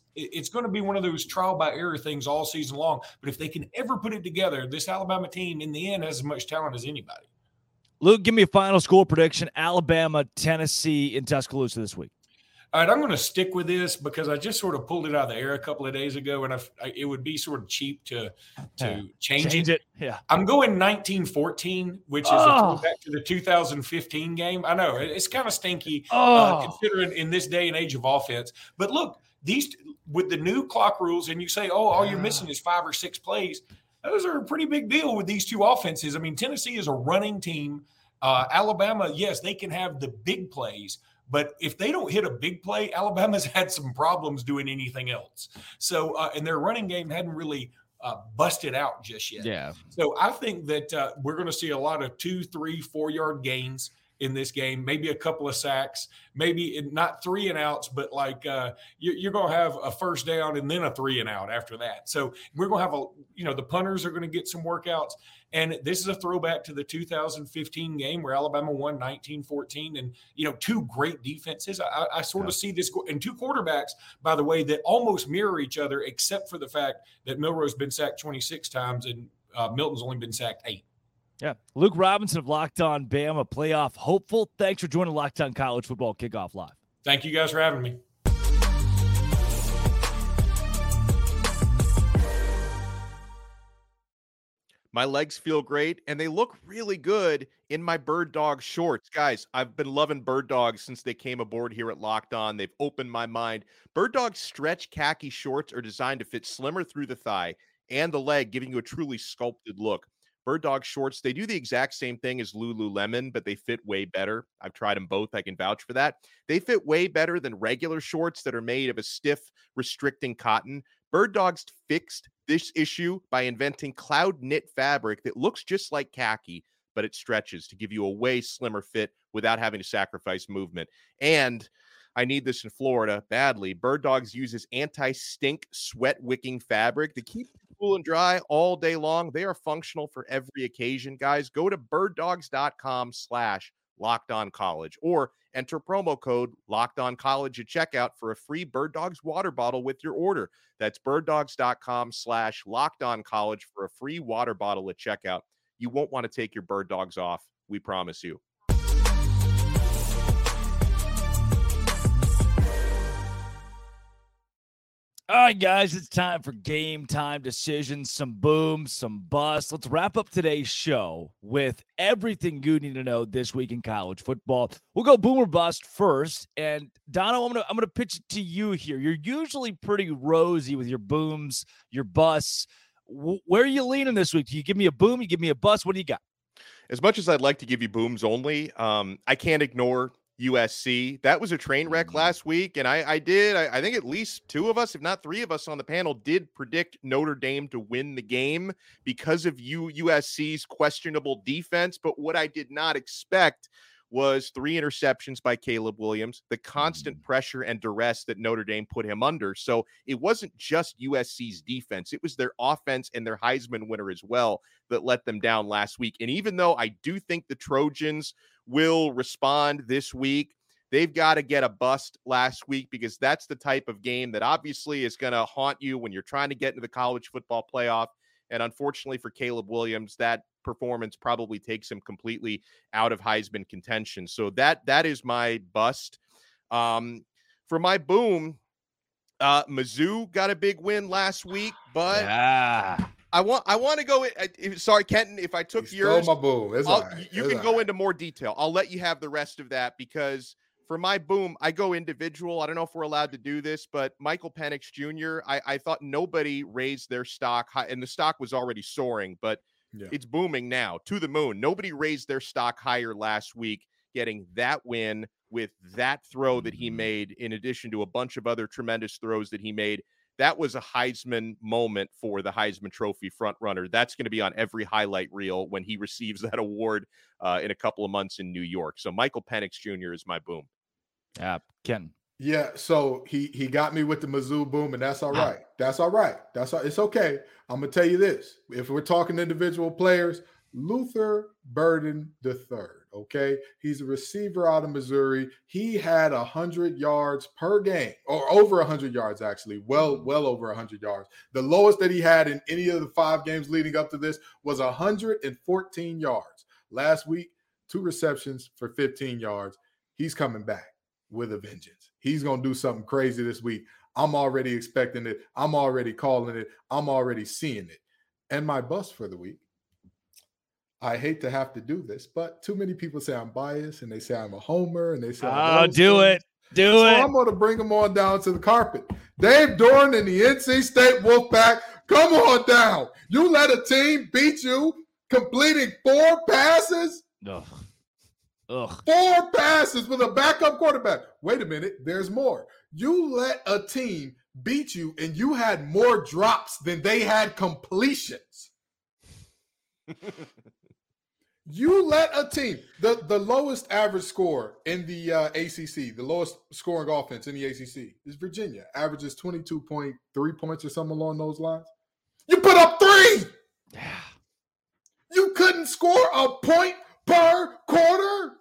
it's going to be one of those trial by error things all season long. But if they can ever put it together, this Alabama team in the end has as much talent as anybody. Luke, give me a final score prediction. Alabama, Tennessee in Tuscaloosa this week. All right, I'm going to stick with this because I just sort of pulled it out of the air a couple of days ago, and I, I, it would be sort of cheap to to Yeah. change, Change it. it. Yeah. I'm going nineteen fourteen, which is Oh. a throwback to the two thousand fifteen game. I know it- it's kind of stinky, Oh. uh, considering in this day and age of offense. But look, these with the new clock rules, and you say, "Oh, all you're missing is five or six plays." Those are a pretty big deal with these two offenses. I mean, Tennessee is a running team. Uh, Alabama, yes, they can have the big plays. But if they don't hit a big play, Alabama's had some problems doing anything else. So, uh, and their running game hadn't really uh, busted out just yet. Yeah. So I think that uh, we're going to see a lot of two, three, four yard gains in this game, maybe a couple of sacks, maybe in, not three and outs, but like uh, you, you're going to have a first down and then a three and out after that. So we're going to have a, you know, the punters are going to get some workouts. And this is a throwback to the two thousand fifteen game where Alabama won nineteen fourteen, and, you know, two great defenses. I, I sort of see this, and two quarterbacks, by the way, that almost mirror each other, except for the fact that Milroe's been sacked twenty-six times and uh, Milton's only been sacked eight. Yeah. Luke Robinson of Locked On Bama, playoff hopeful. Thanks for joining Locked On College Football Kickoff Live. Thank you guys for having me. My legs feel great, and they look really good in my Bird Dog shorts. Guys, I've been loving Bird Dogs since they came aboard here at Locked On. They've opened my mind. Bird Dog stretch khaki shorts are designed to fit slimmer through the thigh and the leg, giving you a truly sculpted look. Bird Dog shorts, they do the exact same thing as Lululemon, but they fit way better. I've tried them both. I can vouch for that. They fit way better than regular shorts that are made of a stiff, restricting cotton. Bird Dogs fixed this issue by inventing cloud knit fabric that looks just like khaki, but it stretches to give you a way slimmer fit without having to sacrifice movement. And I need this in Florida badly. Bird Dogs uses anti-stink sweat wicking fabric that keeps you cool and dry all day long. They are functional for every occasion, guys. Go to birddogs.com slash locked on college or enter promo code locked on college at checkout for a free Bird Dogs water bottle with your order. That's birddogs.com slash locked on college for a free water bottle at checkout. You won't want to take your Bird Dogs off. We promise you. All right, guys, it's time for game time decisions, some booms, some busts. Let's wrap up today's show with everything you need to know this week in college football. We'll go boom or bust first. And Dono, I'm gonna I'm gonna pitch it to you here. You're usually pretty rosy with your booms, your busts. W- where are you leaning this week? Do you give me a boom? You give me a bust? What do you got? As much as I'd like to give you booms only, um, I can't ignore U S C. That was a train wreck last week, and I, I did. I, I think at least two of us, if not three of us on the panel, did predict Notre Dame to win the game because of U, USC's questionable defense. But what I did not expect was three interceptions by Caleb Williams, the constant pressure and duress that Notre Dame put him under. So it wasn't just U S C's defense. It was their offense and their Heisman winner as well that let them down last week. And even though I do think the Trojans will respond this week, they've got to get a bust last week because that's the type of game that obviously is going to haunt you when you're trying to get into the college football playoff. And unfortunately for Caleb Williams, that performance probably takes him completely out of Heisman contention. So that that is my bust. Um, for my boom, uh, Mizzou got a big win last week, but Yeah. I want I want to go. In, sorry, Kenton, if I took You yours, stole my boom. It's I'll- all right. you It's can all go right. into more detail. I'll let you have the rest of that because for my boom, I go individual. I don't know if we're allowed to do this, but Michael Penix Junior, I, I thought nobody raised their stock high, and the stock was already soaring, but Yeah. it's booming now to the moon. Nobody raised their stock higher last week, getting that win with that throw that he made, in addition to a bunch of other tremendous throws that he made. That was a Heisman moment for the Heisman Trophy frontrunner. That's going to be on every highlight reel when he receives that award uh, in a couple of months in New York. So Michael Penix Junior is my boom. Yeah, Ken. Yeah, so he he got me with the Mizzou boom, and that's all right. That's all right. That's all, it's okay. I'm gonna tell you this: if we're talking individual players, Luther Burden the third, okay? He's a receiver out of Missouri. He had one hundred yards per game, or over one hundred yards, actually, well, well over one hundred yards. The lowest that he had in any of the five games leading up to this was one hundred fourteen yards. Last week, two receptions for fifteen yards. He's coming back with a vengeance. He's going to do something crazy this week. I'm already expecting it. I'm already calling it. I'm already seeing it. And my bust for the week, I hate to have to do this, but too many people say I'm biased and they say I'm a homer and they say, oh, do it. Do so it. I'm going to bring them on down to the carpet. Dave Doran and the N C State Wolfpack, come on down. You let a team beat you completing four passes? Ugh. Ugh. Four passes with a backup quarterback. Wait a minute. There's more. You let a team beat you and you had more drops than they had completions. You let a team, the, the lowest average score in the uh, A C C, the lowest scoring offense in the A C C is Virginia. Averages twenty-two point three points or something along those lines. You put up three. Yeah. You couldn't score a point per quarter.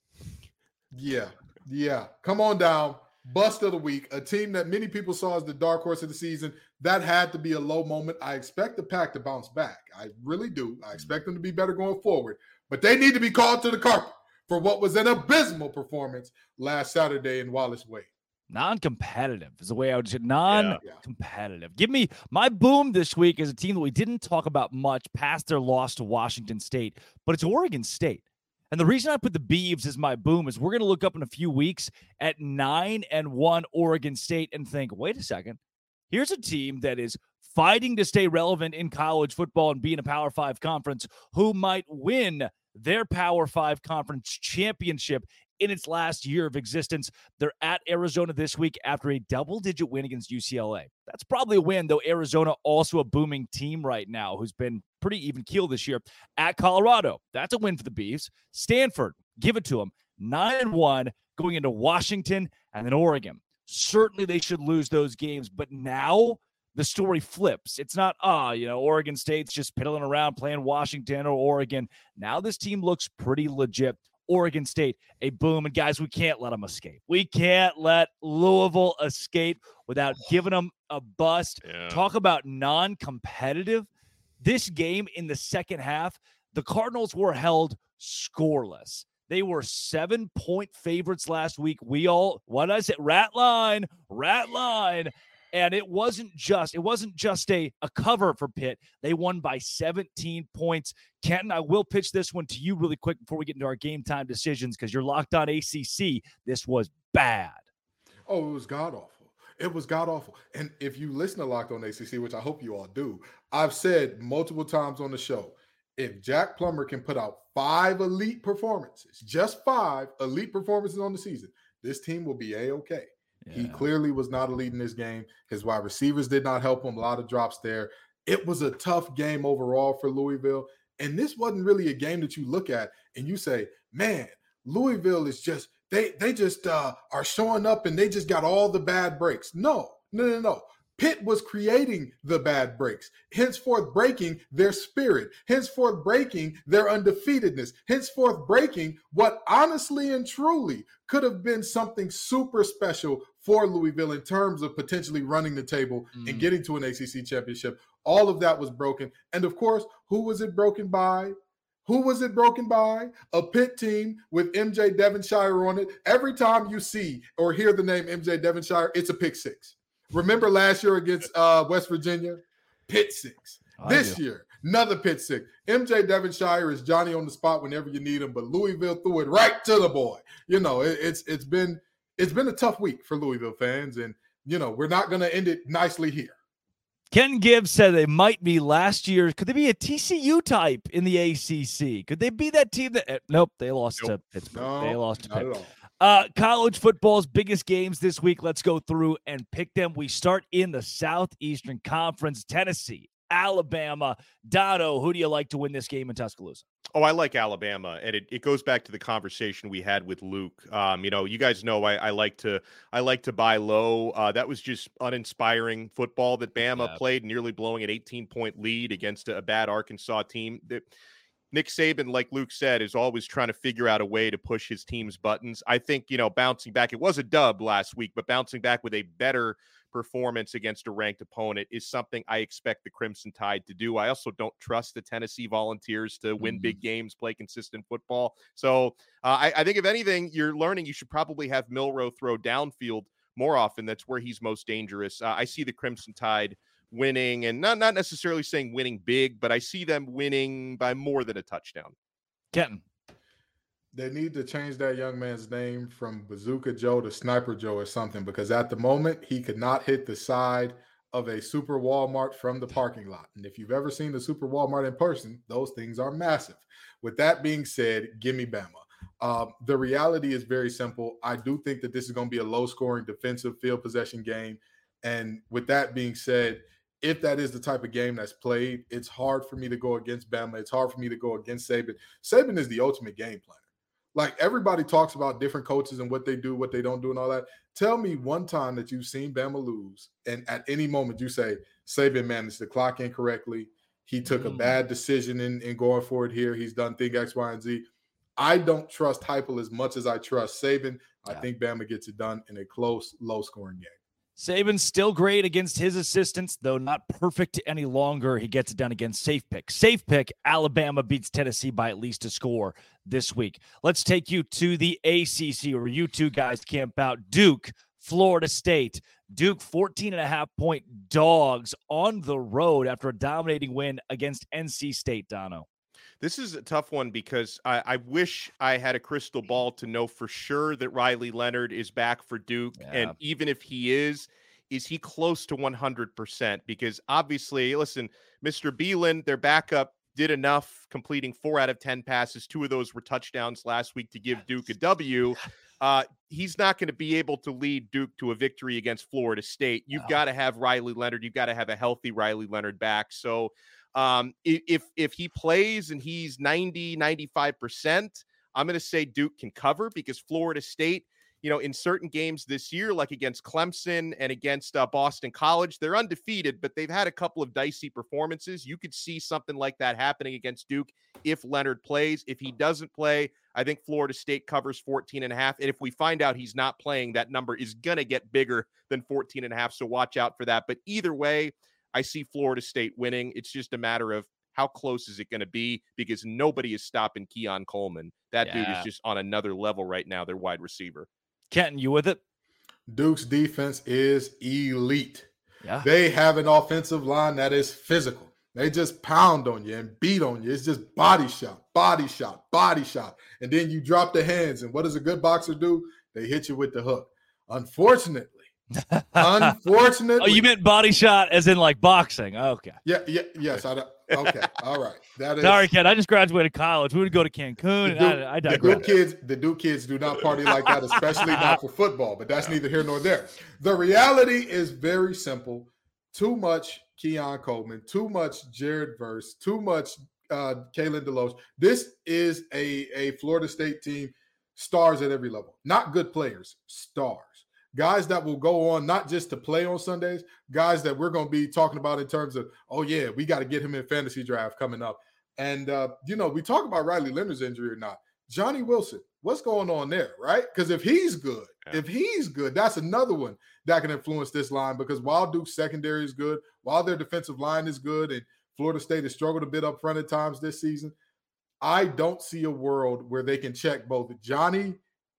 Yeah, yeah. Come on down. Bust of the week. A team that many people saw as the dark horse of the season. That had to be a low moment. I expect the Pack to bounce back. I really do. I expect them to be better going forward. But they need to be called to the carpet for what was an abysmal performance last Saturday in Wallace Wade. Non-competitive is the way I would say. Non-competitive. Give me my boom this week is a team that we didn't talk about much past their loss to Washington State, but it's Oregon State. And the reason I put the Beavs as my boom is we're going to look up in a few weeks at nine and one Oregon State and think, wait a second, here's a team that is fighting to stay relevant in college football and be in a Power Five conference who might win their Power Five conference championship in its last year of existence. They're at Arizona this week after a double-digit win against U C L A. That's probably a win, though Arizona also a booming team right now who's been pretty even keel this year. At Colorado, that's a win for the Beavs. Stanford, give it to them. nine and one going into Washington and then Oregon. Certainly they should lose those games, but now the story flips. It's not, ah, you know, Oregon State's just piddling around playing Washington or Oregon. Now this team looks pretty legit. Oregon State, a boom. And guys, we can't let them escape. We can't let Louisville escape without giving them a bust. Yeah. Talk about non-competitive. This game in the second half, the Cardinals were held scoreless. They were seven-point favorites last week. We all, what did I say? Rat line, rat line. And it wasn't just, it wasn't just a, a cover for Pitt. They won by seventeen points. Kenton, I will pitch this one to you really quick before we get into our game time decisions because you're locked on A C C. This was bad. Oh, it was god-awful. It was god-awful. And if you listen to Locked on A C C, which I hope you all do, I've said multiple times on the show, if Jack Plummer can put out five elite performances, just five elite performances on the season, this team will be A-okay. Yeah. He clearly was not elite in this game. His wide receivers did not help him. A lot of drops there. It was a tough game overall for Louisville. And this wasn't really a game that you look at and you say, man, Louisville is just, they they just uh, are showing up and they just got all the bad breaks. No, no, no, no. Pitt was creating the bad breaks, henceforth breaking their spirit, henceforth breaking their undefeatedness, henceforth breaking what honestly and truly could have been something super special for Louisville in terms of potentially running the table mm. and getting to an A C C championship. All of that was broken. And of course, who was it broken by? Who was it broken by? A Pitt team with M J Devonshire on it. Every time you see or hear the name M J Devonshire, it's a pick six. Remember last year against uh, West Virginia? Pitt six. I this do. year, another Pitt six. M J Devonshire is Johnny on the spot whenever you need him, but Louisville threw it right to the boy. You know, it, it's it's been it's been a tough week for Louisville fans, and you know we're not going to end it nicely here. Ken Gibbs said they might be last year. Could they be a T C U type in the A C C? Could they be that team that? Uh, nope, they lost nope. to Pittsburgh. No, they lost to not Pitt. at all. Uh, college football's biggest games this week. Let's go through and pick them. We start in the Southeastern Conference. Tennessee, Alabama. Dono, who do you like to win this game in Tuscaloosa? Oh, I like Alabama, and it, it goes back to the conversation we had with Luke. Um, you know, you guys know I, I like to I like to buy low. Uh, that was just uninspiring football that Bama yeah. played, nearly blowing an eighteen-point lead against a, a bad Arkansas team. That Nick Saban, like Luke said, is always trying to figure out a way to push his team's buttons. I think, you know, bouncing back, it was a dub last week, but bouncing back with a better performance against a ranked opponent is something I expect the Crimson Tide to do. I also don't trust the Tennessee Volunteers to win mm-hmm. big games, play consistent football. So uh, I, I think if anything, you're learning you should probably have Milroe throw downfield more often. That's where he's most dangerous. Uh, I see the Crimson Tide winning, and not, not necessarily saying winning big, but I see them winning by more than a touchdown. Kenton. They need to change that young man's name from Bazooka Joe to Sniper Joe or something, because at the moment he could not hit the side of a Super Walmart from the parking lot. And if you've ever seen the Super Walmart in person, those things are massive. With that being said, give me Bama. Uh, the reality is very simple. I do think that this is going to be a low-scoring defensive field possession game. And with that being said, if that is the type of game that's played, it's hard for me to go against Bama. It's hard for me to go against Saban. Saban is the ultimate game planner. Like, everybody talks about different coaches and what they do, what they don't do, and all that. Tell me one time that you've seen Bama lose, and at any moment you say, Saban managed the clock incorrectly. He took mm. a bad decision in, in going forward here. He's done thing X, Y, and Z. I don't trust Heupel as much as I trust Saban. Yeah. I think Bama gets it done in a close, low-scoring game. Saban's still great against his assistants, though not perfect any longer. He gets it done against Safe Pick. Safe Pick, Alabama beats Tennessee by at least a score this week. Let's take you to the A C C, where you two guys camp out. Duke, Florida State. Duke, fourteen and a half point dogs on the road after a dominating win against N C State, Dono. This is a tough one because I, I wish I had a crystal ball to know for sure that Riley Leonard is back for Duke. Yeah. And even if he is, is he close to one hundred percent? Because obviously, listen, Mister Beelan, their backup, did enough, completing four out of ten passes. Two of those were touchdowns last week to give Duke a W. Uh, he's not going to be able to lead Duke to a victory against Florida State. You've no. got to have Riley Leonard. You've got to have a healthy Riley Leonard back. So, Um, if if he plays and he's ninety, ninety-five percent, I'm going to say Duke can cover, because Florida State, you know, in certain games this year, like against Clemson and against uh, Boston College, they're undefeated, but they've had a couple of dicey performances. You could see something like that happening against Duke if Leonard plays. If he doesn't play, I think Florida State covers fourteen and a half. And if we find out he's not playing, that number is going to get bigger than fourteen and a half. So watch out for that. But either way, I see Florida State winning. It's just a matter of how close is it going to be, because nobody is stopping Keon Coleman. That yeah. dude is just on another level right now, their wide receiver. Kenton, you with it? Duke's defense is elite. Yeah. They have an offensive line that is physical. They just pound on you and beat on you. It's just body shot, body shot, body shot. And then you drop the hands. And what does a good boxer do? They hit you with the hook. Unfortunately, Unfortunately. Oh, you meant body shot as in like boxing. Okay. Yeah, yeah, yes. I okay. All right. That is sorry, kid. I just graduated college. We would go to Cancun. And Duke, I, I the Duke kids, the Duke kids do not party like that, especially not for football. But that's neither here nor there. The reality is very simple. Too much Keon Coleman, too much Jared Verse, too much uh, Kalen DeLoach. This is a, a Florida State team, stars at every level. Not good players, stars. Guys that will go on not just to play on Sundays, guys that we're going to be talking about in terms of, oh, yeah, we got to get him in fantasy draft coming up. And, uh, you know, we talk about Riley Leonard's injury or not. Johnny Wilson, what's going on there, right? Because if he's good, yeah. if he's good, that's another one that can influence this line, because while Duke's secondary is good, while their defensive line is good, and Florida State has struggled a bit up front at times this season, I don't see a world where they can check both Johnny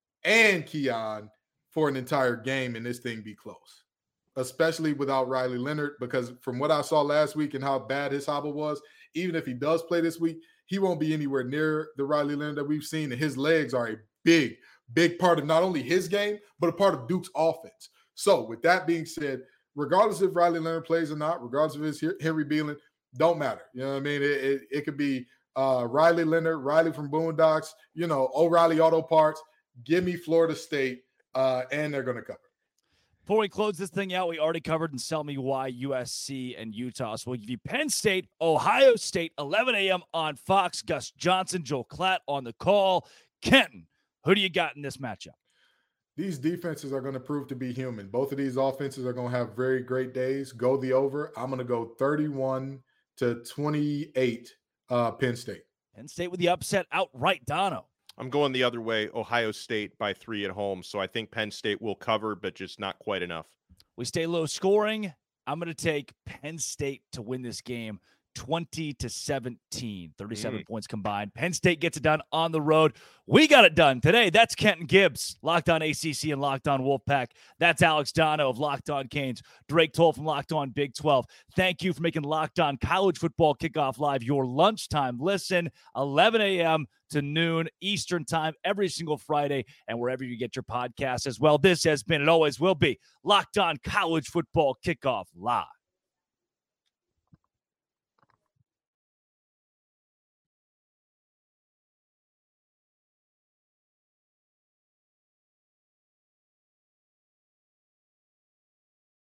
and Keon for an entire game and this thing be close, especially without Riley Leonard, because from what I saw last week and how bad his hobble was, even if he does play this week, he won't be anywhere near the Riley Leonard that we've seen. And his legs are a big, big part of not only his game, but a part of Duke's offense. So with that being said, regardless if Riley Leonard plays or not, regardless of his Henry Beelan, don't matter. You know what I mean? It, it, it could be uh, Riley Leonard, Riley from Boondocks, you know, O'Reilly Auto Parts. Give me Florida State. Uh, and they're going to cover. Before we close this thing out, we already covered and sell me why U S C and Utah. So we'll give you Penn State, Ohio State, eleven a.m. on Fox. Gus Johnson, Joel Klatt on the call. Kenton, who do you got in this matchup? These defenses are going to prove to be human. Both of these offenses are going to have very great days. Go the over. I'm going to go thirty-one to twenty-eight uh, Penn State. Penn State with the upset outright, Dono. I'm going the other way, Ohio State by three at home. So I think Penn State will cover, but just not quite enough. We stay low scoring. I'm going to take Penn State to win this game twenty to seventeen, thirty-seven mm. points combined. Penn State gets it done on the road. We got it done today. That's Kenton Gibbs, Locked On A C C and Locked On Wolfpack. That's Alex Dono of Locked On Canes. Drake Toll from Locked On Big twelve. Thank you for making Locked On College Football Kickoff Live your lunchtime listen, eleven a.m. to noon Eastern time every single Friday and wherever you get your podcasts as well. This has been and always will be Locked On College Football Kickoff Live.